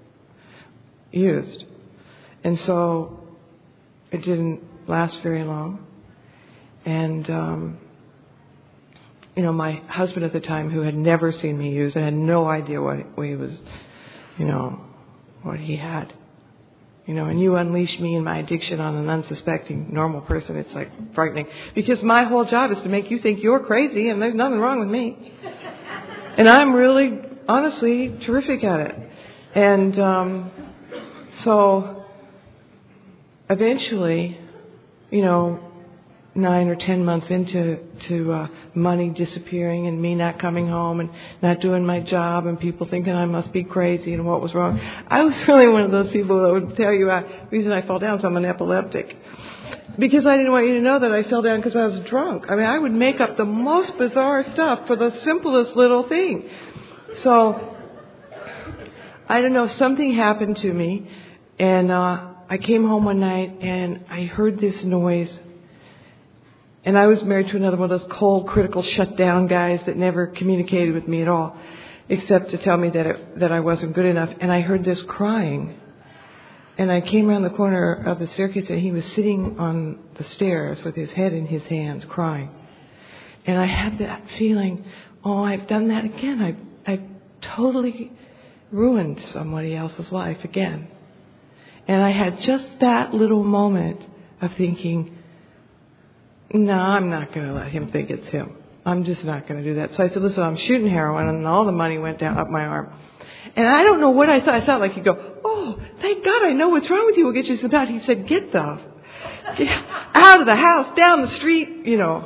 used. And so it didn't last very long. And, um, you know, my husband at the time, who had never seen me use and had no idea what he was, you know, what he had. You know, and you unleash me and my addiction on an unsuspecting normal person, it's like frightening. Because my whole job is to make you think you're crazy and there's nothing wrong with me. And I'm really, honestly, terrific at it. And um, so eventually, you know, nine or ten months into to uh, money disappearing and me not coming home and not doing my job and people thinking I must be crazy and what was wrong. I was really one of those people that would tell you uh, the reason I fell down is I'm an epileptic. Because I didn't want you to know that I fell down because I was drunk. I mean, I would make up the most bizarre stuff for the simplest little thing. So, I don't know, something happened to me and uh, I came home one night and I heard this noise. And I was married to another one of those cold, critical, shut-down guys that never communicated with me at all, except to tell me that it, that I wasn't good enough. And I heard this crying. And I came around the corner of the staircase, and he was sitting on the stairs with his head in his hands, crying. And I had that feeling, oh, I've done that again. I've, I've totally ruined somebody else's life again. And I had just that little moment of thinking, no, I'm not going to let him think it's him. I'm just not going to do that. So I said, listen, I'm shooting heroin, and all the money went down up my arm. And I don't know what I thought. I thought like he'd go, oh, thank God I know what's wrong with you. We'll get you some out. He said, get the get out of the house, down the street, you know.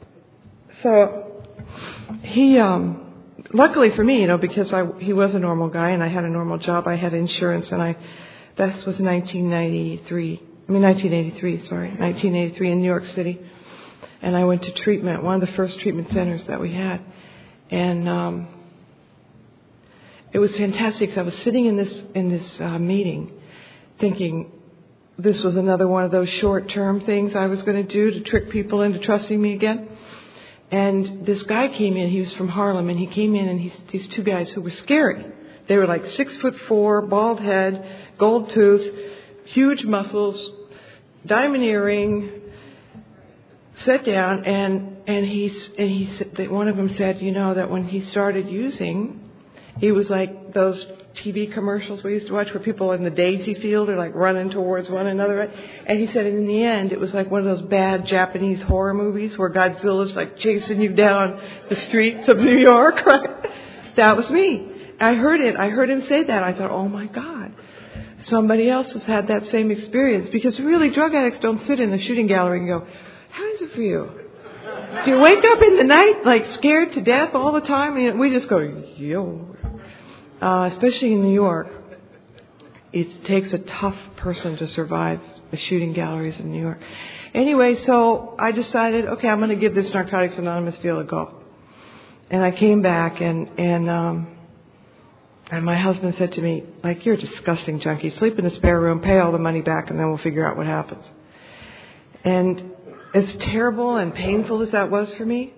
So he, um, luckily for me, you know, because I he was a normal guy and I had a normal job. I had insurance, and I that was nineteen ninety-three. I mean nineteen eighty-three. Sorry, nineteen eighty-three in New York City. And I went to treatment, one of the first treatment centers that we had, and um, it was fantastic. So I was sitting in this in this uh, meeting, thinking this was another one of those short-term things I was going to do to trick people into trusting me again. And this guy came in. He was from Harlem, and he came in, and he's these two guys who were scary. They were like six foot four, bald head, gold tooth, huge muscles, diamond earring. Sat down, and and he and he said, one of them said, you know, that when he started using, he was like those T V commercials we used to watch where people in the daisy field are like running towards one another. Right? And he said, in the end, it was like one of those bad Japanese horror movies where Godzilla's like chasing you down the streets of New York. Right? That was me. I heard it. I heard him say that. I thought, oh my God, somebody else has had that same experience. Because really, drug addicts don't sit in the shooting gallery and go, how is it for you? Do you wake up in the night like scared to death all the time? And we just go, yo. Uh, especially in New York, it takes a tough person to survive the shooting galleries in New York. Anyway, so I decided, okay, I'm going to give this Narcotics Anonymous deal a go. And I came back, and and um, and my husband said to me, like, you're a disgusting junkie. Sleep in the spare room, pay all the money back, and then we'll figure out what happens. And as terrible and painful as that was for me,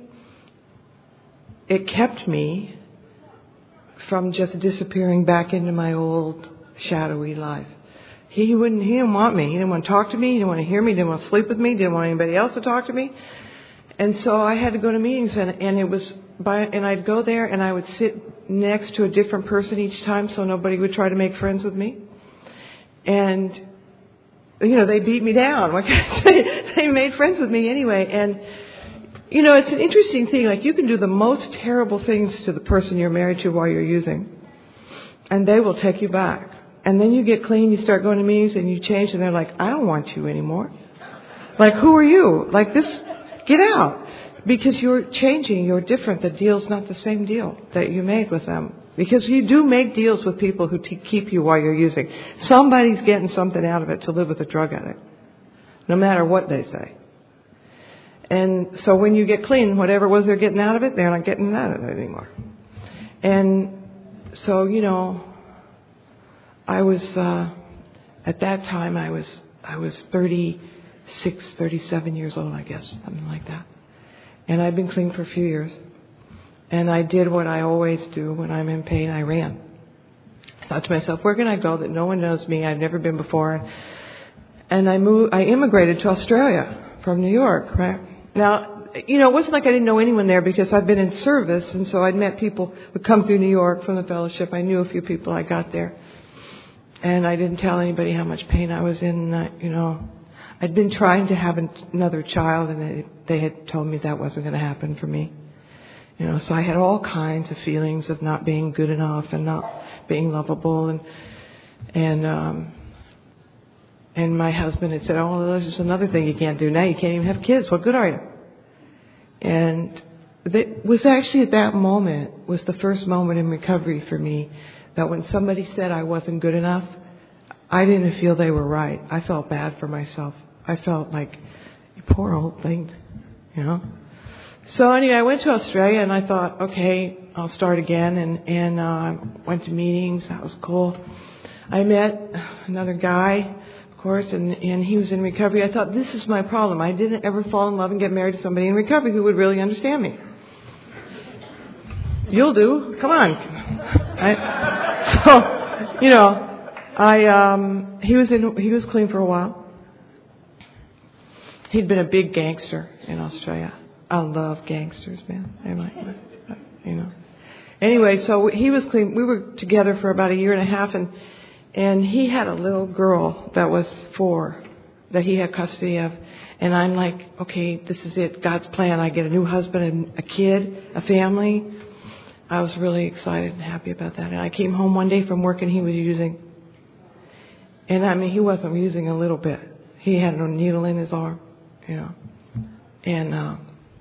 it kept me from just disappearing back into my old shadowy life. He wouldn't, he didn't want me. He didn't want to talk to me. He didn't want to hear me. He didn't want to sleep with me. He didn't want anybody else to talk to me. And so I had to go to meetings, and, and it was by, and I'd go there and I would sit next to a different person each time so nobody would try to make friends with me. And, you know, they beat me down. What can I say? They made friends with me anyway. And, you know, it's an interesting thing. Like, you can do the most terrible things to the person you're married to while you're using, and they will take you back. And then you get clean, you start going to meetings, and you change, and they're like, I don't want you anymore. Like, who are you? Like, this, get out. Because you're changing, you're different. The deal's not the same deal that you made with them. Because you do make deals with people who t- keep you while you're using. Somebody's getting something out of it to live with a drug addict, no matter what they say. And so when you get clean, whatever it was they're getting out of it, they're not getting out of it anymore. And so, you know, I was, uh, at that time, I was, I was thirty-six, thirty-seven years old, I guess, something like that. And I'd been clean for a few years. And I did what I always do when I'm in pain. I ran. I thought to myself, where can I go that no one knows me? I've never been before. And I moved, I immigrated to Australia from New York, right? Now, you know, it wasn't like I didn't know anyone there because I'd been in service, and so I'd met people who would come through New York from the fellowship. I knew a few people I got there. And I didn't tell anybody how much pain I was in. Uh, you know, I'd been trying to have another child, and they, they had told me that wasn't going to happen for me. You know, so I had all kinds of feelings of not being good enough and not being lovable, and and um, and my husband had said, "Oh, well, there's just another thing you can't do now. You can't even have kids. What good are you?" And it was actually at that moment was the first moment in recovery for me that when somebody said I wasn't good enough, I didn't feel they were right. I felt bad for myself. I felt like, you poor old thing, you know. So anyway, I went to Australia, and I thought, okay, I'll start again, and and uh, went to meetings. That was cool. I met another guy, of course, and and he was in recovery. I thought, this is my problem. I didn't ever fall in love and get married to somebody in recovery who would really understand me. You'll do. Come on. I, so, you know, I um, he was in he was clean for a while. He'd been a big gangster in Australia. I love gangsters, man. I like, you know. Anyway, so he was clean. We were together for about a year and a half, and and he had a little girl that was four that he had custody of. And I'm like, okay, this is it, God's plan. I get a new husband and a kid, a family. I was really excited and happy about that. And I came home one day from work and he was using. And I mean, he wasn't using a little bit. He had a needle in his arm, you know. And uh,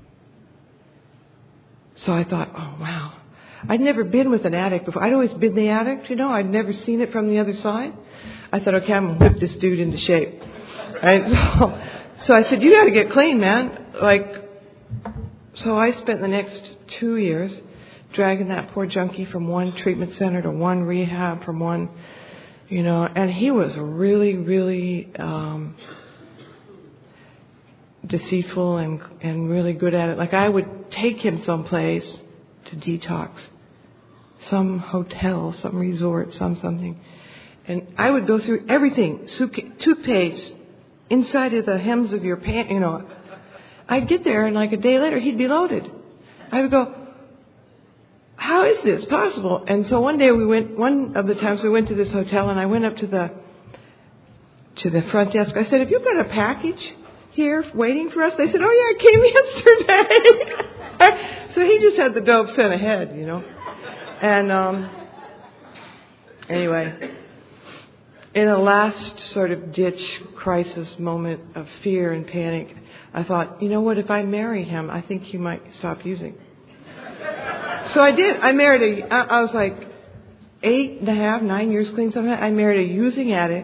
so I thought, oh, wow. I'd never been with an addict before. I'd always been the addict, you know. I'd never seen it from the other side. I thought, okay, I'm going to whip this dude into shape. Right? So, so I said, you got to get clean, man. Like, so I spent the next two years dragging that poor junkie from one treatment center to one rehab, from one, you know, and he was really, really um, deceitful and and really good at it. Like, I would take him someplace to detox, some hotel, some resort, some something, and I would go through everything, toothpaste, inside of the hems of your pants, you know. I'd get there, and like a day later, he'd be loaded. I would go, how is this possible? And so one day we went, one of the times we went to this hotel, and I went up to the to the front desk. I said, have you got a package here waiting for us? They said, oh, yeah, it came yesterday. So he just had the dope sent ahead, you know. And um, anyway, in a last sort of ditch crisis moment of fear and panic, I thought, you know what, if I marry him, I think he might stop using. So I did. I married a, I was like eight and a half, nine years clean something. I married a using addict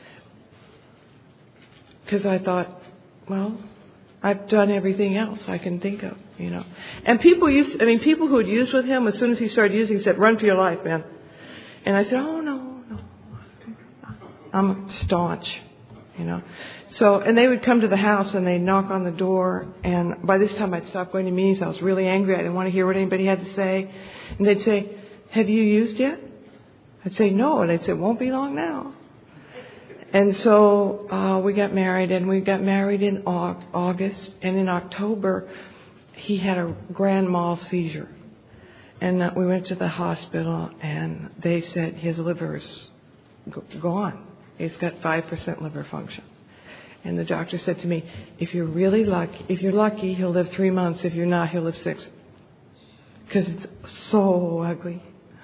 because I thought, well, I've done everything else I can think of, you know. And people used, I mean, people who had used with him, as soon as he started using, said, run for your life, man. And I said, oh, no, no. I'm staunch, you know. So, and they would come to the house and they'd knock on the door, and by this time I'd stopped going to meetings. I was really angry. I didn't want to hear what anybody had to say. And they'd say, have you used yet? I'd say, no. And they'd say, it won't be long now. And so uh, we got married, and we got married in August, and in October he had a grand mal seizure. And uh, we went to the hospital, and they said his liver's g- gone. He's got five percent liver function. And the doctor said to me, if you're really lucky, if you're lucky, he'll live three months. If you're not, he'll live six. Because it's so ugly.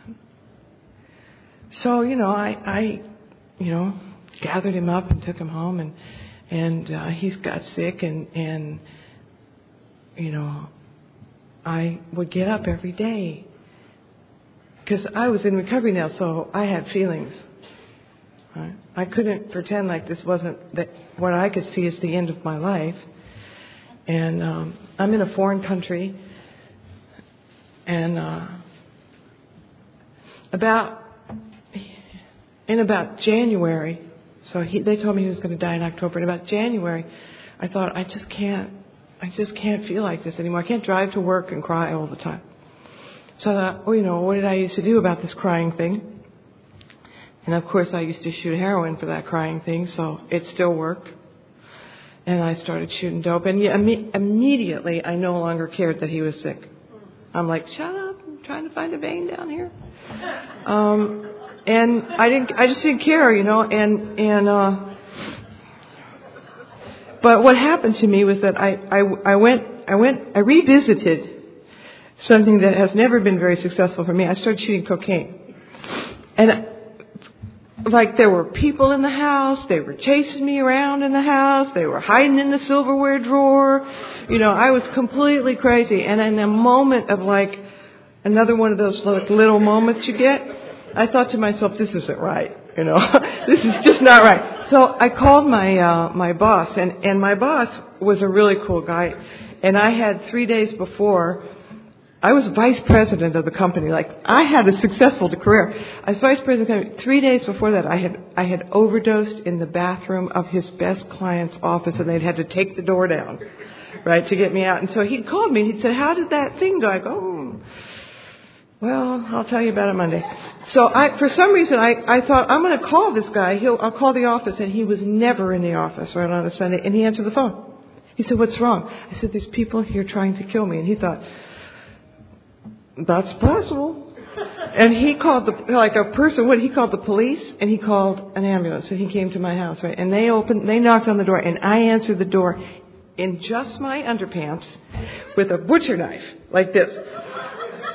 So, you know, I, I, you know, gathered him up and took him home, and and uh, he's got sick, and and you know, I would get up every day because I was in recovery now, so I had feelings. Right? I couldn't pretend like this wasn't that what I could see as the end of my life. And um, I'm in a foreign country, and uh, about in about January. So he, they told me he was going to die in October. In about January, I thought, I just can't, I just can't feel like this anymore. I can't drive to work and cry all the time. So I thought, well, you know, what did I used to do about this crying thing? And of course, I used to shoot heroin for that crying thing, so it still worked. And I started shooting dope. And imme- immediately, I no longer cared that he was sick. I'm like, shut up, I'm trying to find a vein down here. Um... And I didn't, I just didn't care, you know, and, and, uh, but what happened to me was that I, I, I went, I went, I revisited something that has never been very successful for me. I started shooting cocaine. And like there were people in the house, they were chasing me around in the house, they were hiding in the silverware drawer. You know, I was completely crazy. And in a moment of like, another one of those like little moments you get, I thought to myself, this isn't right, you know, this is just not right. So I called my uh, my boss, and, and my boss was a really cool guy. And I had three days before, I was vice president of the company. Like, I had a successful career. I was vice president of the company. Three days before that, I had I had overdosed in the bathroom of his best client's office, and they'd had to take the door down, right, to get me out. And so he called me, and he said, how did that thing go? I go, oh, well, I'll tell you about it Monday. So I, for some reason, I, I thought, I'm going to call this guy. He'll, I'll call the office. And he was never in the office right on a Sunday. And he answered the phone. He said, what's wrong? I said, there's people here trying to kill me. And he thought, that's possible. And he called, the like a person would, he called the police, and he called an ambulance. And he came to my house, right? And they opened, they knocked on the door. And I answered the door in just my underpants with a butcher knife, like this.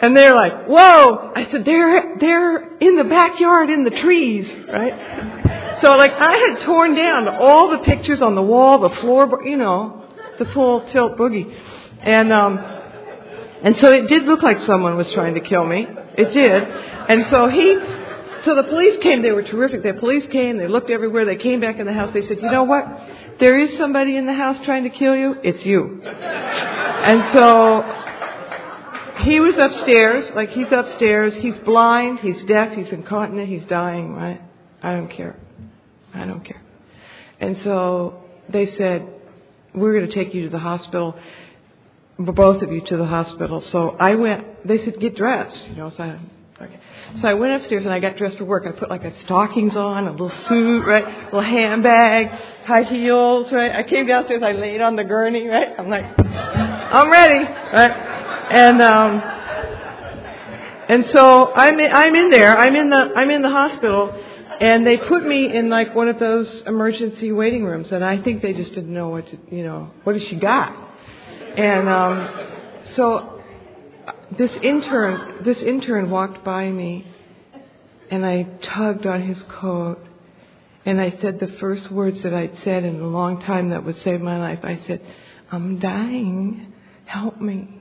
And they're like, whoa! I said, they're, they're in the backyard in the trees, right? So like I had torn down all the pictures on the wall, the floor, you know, the full tilt boogie. And, um, and so it did look like someone was trying to kill me. It did. And so he, so the police came, they were terrific. The police came, they looked everywhere, they came back in the house, they said, you know what? There is somebody in the house trying to kill you. It's you. And so he was upstairs, like he's upstairs, he's blind, he's deaf, he's incontinent, he's dying, right? I don't care. I don't care. And so they said, we're going to take you to the hospital, both of you to the hospital. So I went, they said, get dressed, you know, so I, okay. So I went upstairs and I got dressed for work. I put like a stockings on, a little suit, right, a little handbag, high heels, right. I came downstairs, I laid on the gurney, right. I'm like, I'm ready, right. And um, and so I'm in, I'm in there. I'm in the I'm in the hospital, and they put me in like one of those emergency waiting rooms. And I think they just didn't know what to, you know, what has she got? And um, so this intern this intern walked by me, and I tugged on his coat, and I said the first words that I'd said in a long time that would save my life. I said, "I'm dying. Help me."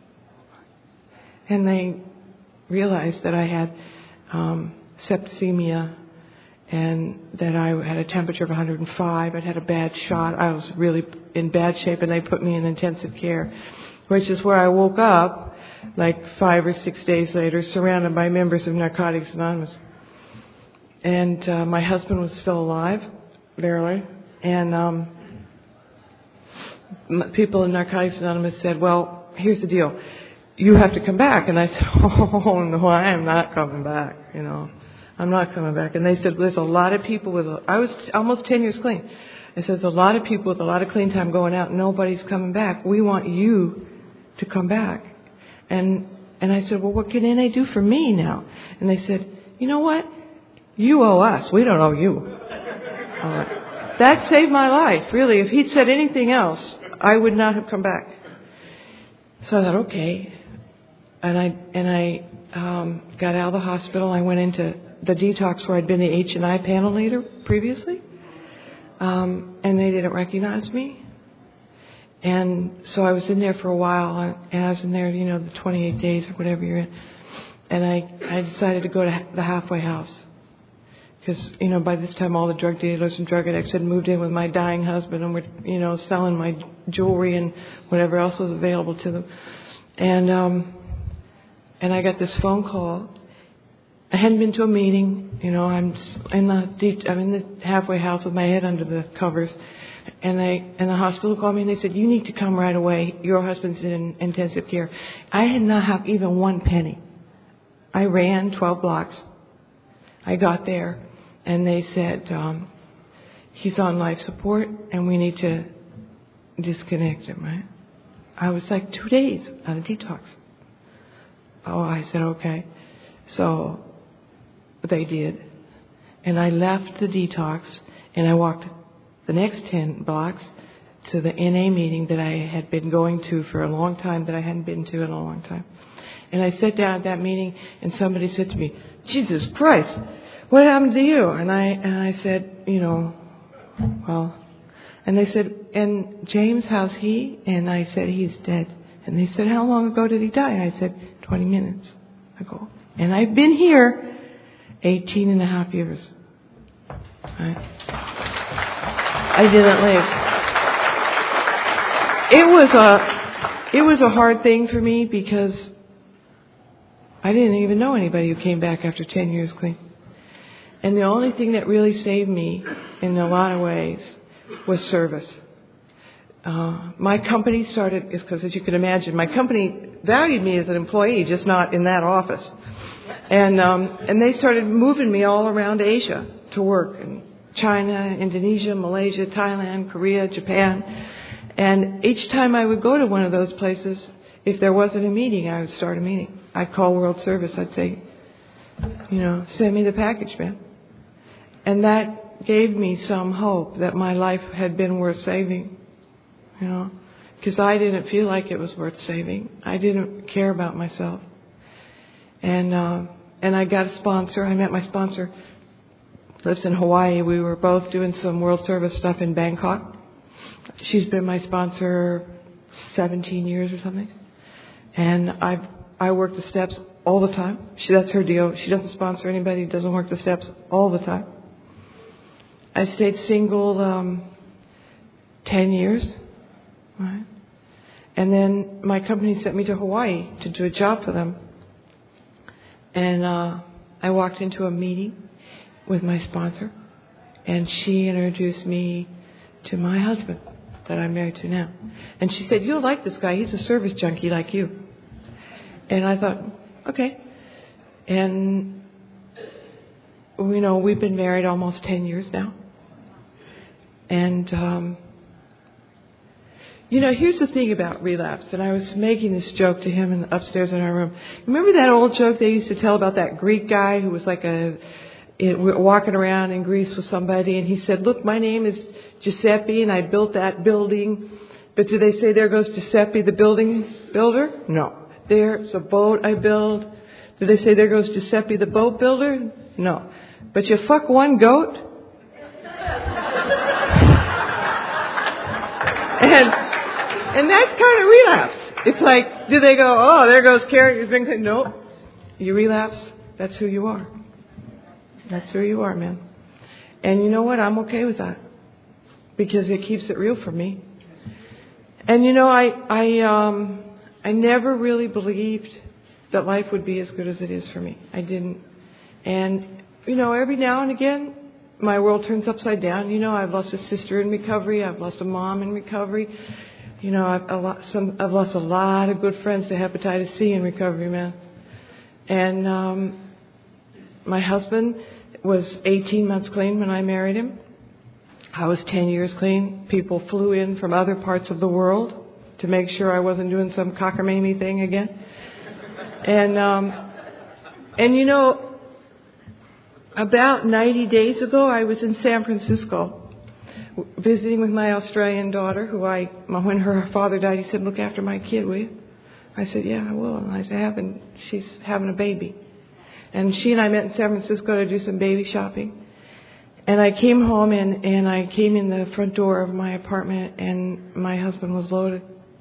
And they realized that I had um, septicemia and that I had a temperature of one hundred five. I'd had a bad shot. I was really in bad shape, and they put me in intensive care, which is where I woke up like five or six days later, surrounded by members of Narcotics Anonymous. And uh, my husband was still alive, barely. And um, people in Narcotics Anonymous said, well, here's the deal. You have to come back. And I said, oh, no, I am not coming back, you know. I'm not coming back. And they said, there's a lot of people with, a, I was t- almost ten years clean. I said, there's a lot of people with a lot of clean time going out. Nobody's coming back. We want you to come back. And and I said, well, what can N A do for me now? And they said, you know what? You owe us. We don't owe you. All right. That saved my life, really. If he'd said anything else, I would not have come back. So I thought, okay. And I and I um, got out of the hospital. I went into the detox where I'd been the H and I panel leader previously. Um, and they didn't recognize me. And so I was in there for a while. And I was in there, you know, the twenty-eight days or whatever you're in. And I, I decided to go to the halfway house. Because, you know, by this time all the drug dealers and drug addicts had moved in with my dying husband and were, you know, selling my jewelry and whatever else was available to them. And um, and I got this phone call. I hadn't been to a meeting. You know, I'm in the I'm in the halfway house with my head under the covers. And they and the hospital called me and they said, you need to come right away. Your husband's in intensive care. I had not have even one penny. I ran twelve blocks. I got there. And they said, um, he's on life support and we need to disconnect him, right? I was like two days on a detox. Oh, I said, okay. So they did. And I left the detox and I walked the next ten blocks to the N A meeting that I had been going to for a long time that I hadn't been to in a long time. And I sat down at that meeting and somebody said to me, Jesus Christ, what happened to you? And I and I said, you know, well, and they said, and James, how's he? And I said, he's dead. And they said, how long ago did he die? I said, twenty minutes ago. And I've been here eighteen and a half years. Right? I didn't leave. It was a, it was a hard thing for me because I didn't even know anybody who came back after ten years clean. And the only thing that really saved me in a lot of ways was service. Uh, my company started, because as you can imagine, my company valued me as an employee, just not in that office. And um, and they started moving me all around Asia to work in China, Indonesia, Malaysia, Thailand, Korea, Japan. And each time I would go to one of those places, if there wasn't a meeting, I would start a meeting. I'd call World Service. I'd say, you know, send me the package, man. And that gave me some hope that my life had been worth saving, you know, because I didn't feel like it was worth saving. I didn't care about myself. And, uh, and I got a sponsor. I met my sponsor. Lives in Hawaii. We were both doing some World Service stuff in Bangkok. She's been my sponsor seventeen years or something. And I I work the steps all the time. She, that's her deal. She doesn't sponsor anybody, doesn't work the steps all the time. I stayed single um, ten years. Right? And then my company sent me to Hawaii to do a job for them. And uh, I walked into a meeting with my sponsor, and she introduced me to my husband that I'm married to now. And she said, "You'll like this guy. He's a service junkie like you." And I thought, okay. And, you know, we've been married almost ten years now. And, um, you know, here's the thing about relapse. And I was making this joke to him in, upstairs in our room. Remember that old joke they used to tell about that Greek guy who was like a, it, walking around in Greece with somebody, and he said, "Look, my name is Giuseppe, and I built that building." But do they say, "There goes Giuseppe, the building builder"? No. "There's a boat I build." Do they say, "There goes Giuseppe, the boat builder"? No. But you fuck one goat? and and that's kind of relapse. It's like, do they go, "Oh, there goes Carrie, you've been..." No. You relapse, that's who you are. That's who you are, man. And you know what? I'm okay with that. Because it keeps it real for me. And you know, I I um I never really believed that life would be as good as it is for me. I didn't. And you know, every now and again, my world turns upside down. You know, I've lost a sister in recovery. I've lost a mom in recovery. You know, I've a lot, some I've lost a lot of good friends to hepatitis C in recovery, man. And um, my husband was eighteen months clean when I married him. I was ten years clean. People flew in from other parts of the world to make sure I wasn't doing some cockamamie thing again. And, um, and you know, about ninety days ago, I was in San Francisco visiting with my Australian daughter, who I, when her father died, he said, "Look after my kid, will you?" I said, "Yeah, I will." And I said, "Having, she's having a baby." And she and I met in San Francisco to do some baby shopping. And I came home and, and I came in the front door of my apartment, and my husband was loaded.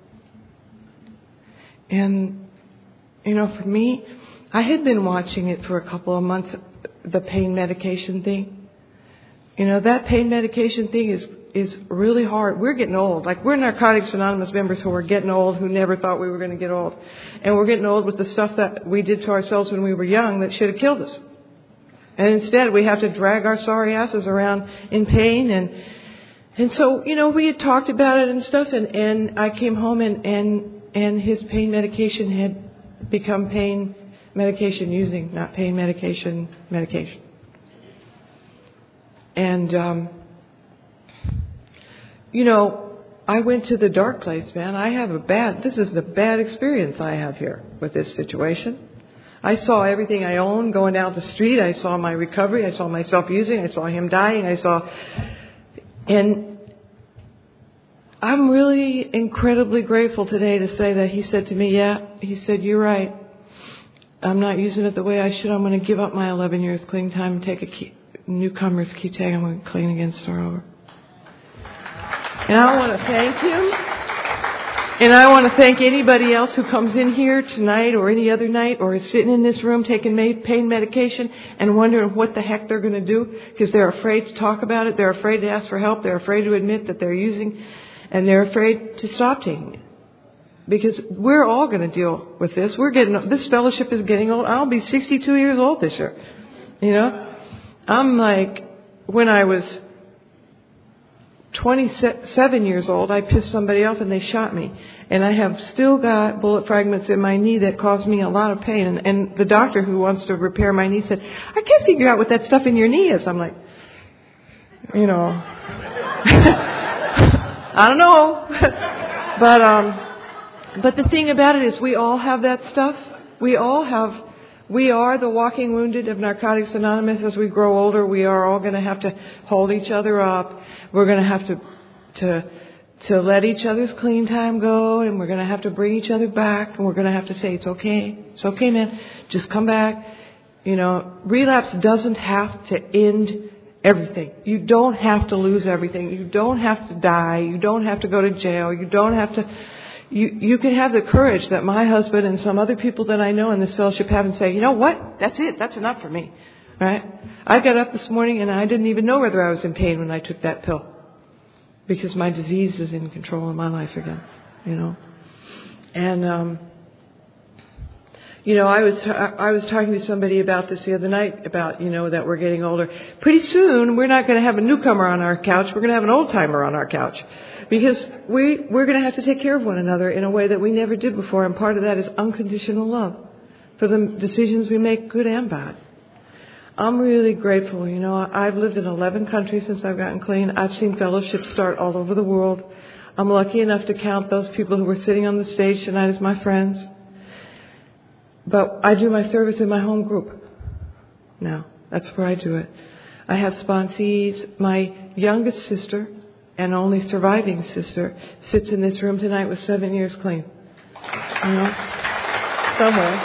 And, you know, for me, I had been watching it for a couple of months, the pain medication thing. You know, that pain medication thing is, is really hard. We're getting old. Like, we're Narcotics Anonymous members who are getting old, who never thought we were going to get old. And we're getting old with the stuff that we did to ourselves when we were young that should have killed us. And instead, we have to drag our sorry asses around in pain. And and so, you know, we had talked about it and stuff. And, and I came home, and, and, and his pain medication had become pain medication using, not pain medication medication. And, um, you know, I went to the dark place, man. I have a bad, this is a bad experience I have here with this situation. I saw everything I owned going down the street. I saw my recovery. I saw myself using. I saw him dying. I saw, and I'm really incredibly grateful today to say that he said to me, "Yeah," he said, "you're right. I'm not using it the way I should. I'm going to give up my eleven years clean time and take a key, newcomer's key tag. I'm going to clean again, start over." And I want to thank him. And I want to thank anybody else who comes in here tonight or any other night or is sitting in this room taking pain medication and wondering what the heck they're going to do because they're afraid to talk about it. They're afraid to ask for help. They're afraid to admit that they're using, and they're afraid to stop taking it. Because we're all going to deal with this. We're getting, this fellowship is getting old. I'll be sixty-two years old this year. You know, I'm like, when I was twenty-seven years old, I pissed somebody off and they shot me. And I have still got bullet fragments in my knee that caused me a lot of pain. And, and the doctor who wants to repair my knee said, "I can't figure out what that stuff in your knee is." I'm like, you know, I don't know. but, um, but the thing about it is we all have that stuff. We all have, we are the walking wounded of Narcotics Anonymous. As we grow older, we are all going to have to hold each other up. We're going to have to, to, to let each other's clean time go, and we're going to have to bring each other back, and we're going to have to say, it's okay, it's okay, man, just come back. You know, relapse doesn't have to end everything. You don't have to lose everything. You don't have to die. You don't have to go to jail. You don't have to, you, you can have the courage that my husband and some other people that I know in this fellowship have and say, you know what, that's it, that's enough for me, right? I got up this morning and I didn't even know whether I was in pain when I took that pill. Because my disease is in control of my life again, you know. And, um, you know, I was t- I was talking to somebody about this the other night, about, you know, that we're getting older. Pretty soon, we're not going to have a newcomer on our couch. We're going to have an old-timer on our couch. Because we, we're going to have to take care of one another in a way that we never did before. And part of that is unconditional love for the decisions we make, good and bad. I'm really grateful. You know, I've lived in eleven countries since I've gotten clean. I've seen fellowships start all over the world. I'm lucky enough to count those people who were sitting on the stage tonight as my friends. But I do my service in my home group now. That's where I do it. I have sponsees. My youngest sister and only surviving sister sits in this room tonight with seven years clean. You know, somewhere.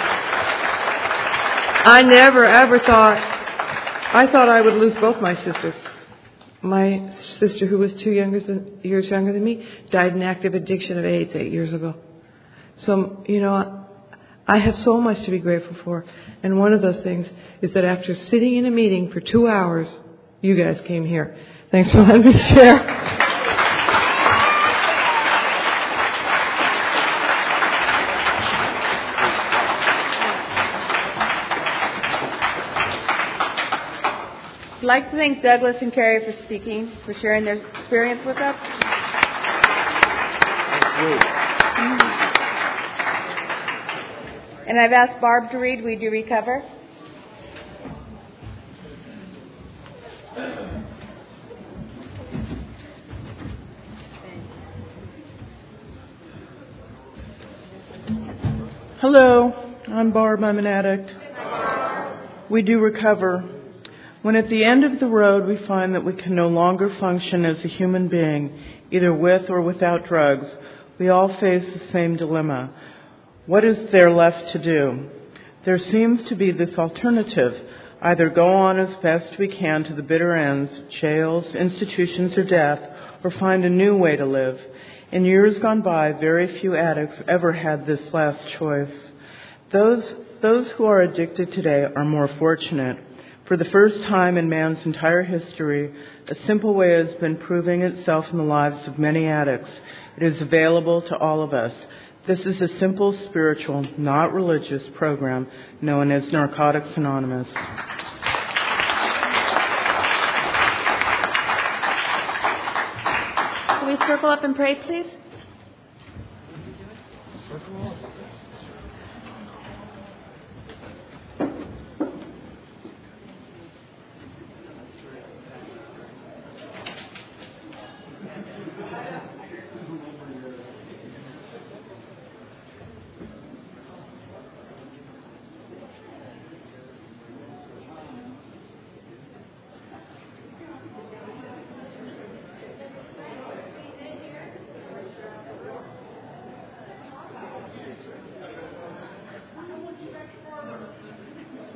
I never ever thought... I thought I would lose both my sisters. My sister, who was two younger than, years younger than me, died in active addiction of AIDS eight years ago. So, you know, I have so much to be grateful for. And one of those things is that after sitting in a meeting for two hours, you guys came here. Thanks for letting me share. I'd like to thank Douglas and Carrie for speaking, for sharing their experience with us. And I've asked Barb to read We Do Recover. Hello, I'm Barb. I'm an addict. We do recover. When at the end of the road we find that we can no longer function as a human being, either with or without drugs, we all face the same dilemma. What is there left to do? There seems to be this alternative: either go on as best we can to the bitter ends, jails, institutions, or death, or find a new way to live. In years gone by, very few addicts ever had this last choice. Those, those who are addicted today are more fortunate. For the first time in man's entire history, a simple way has been proving itself in the lives of many addicts. It is available to all of us. This is a simple spiritual, not religious program known as Narcotics Anonymous. Can we circle up and pray, please?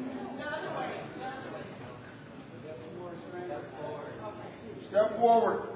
Step forward.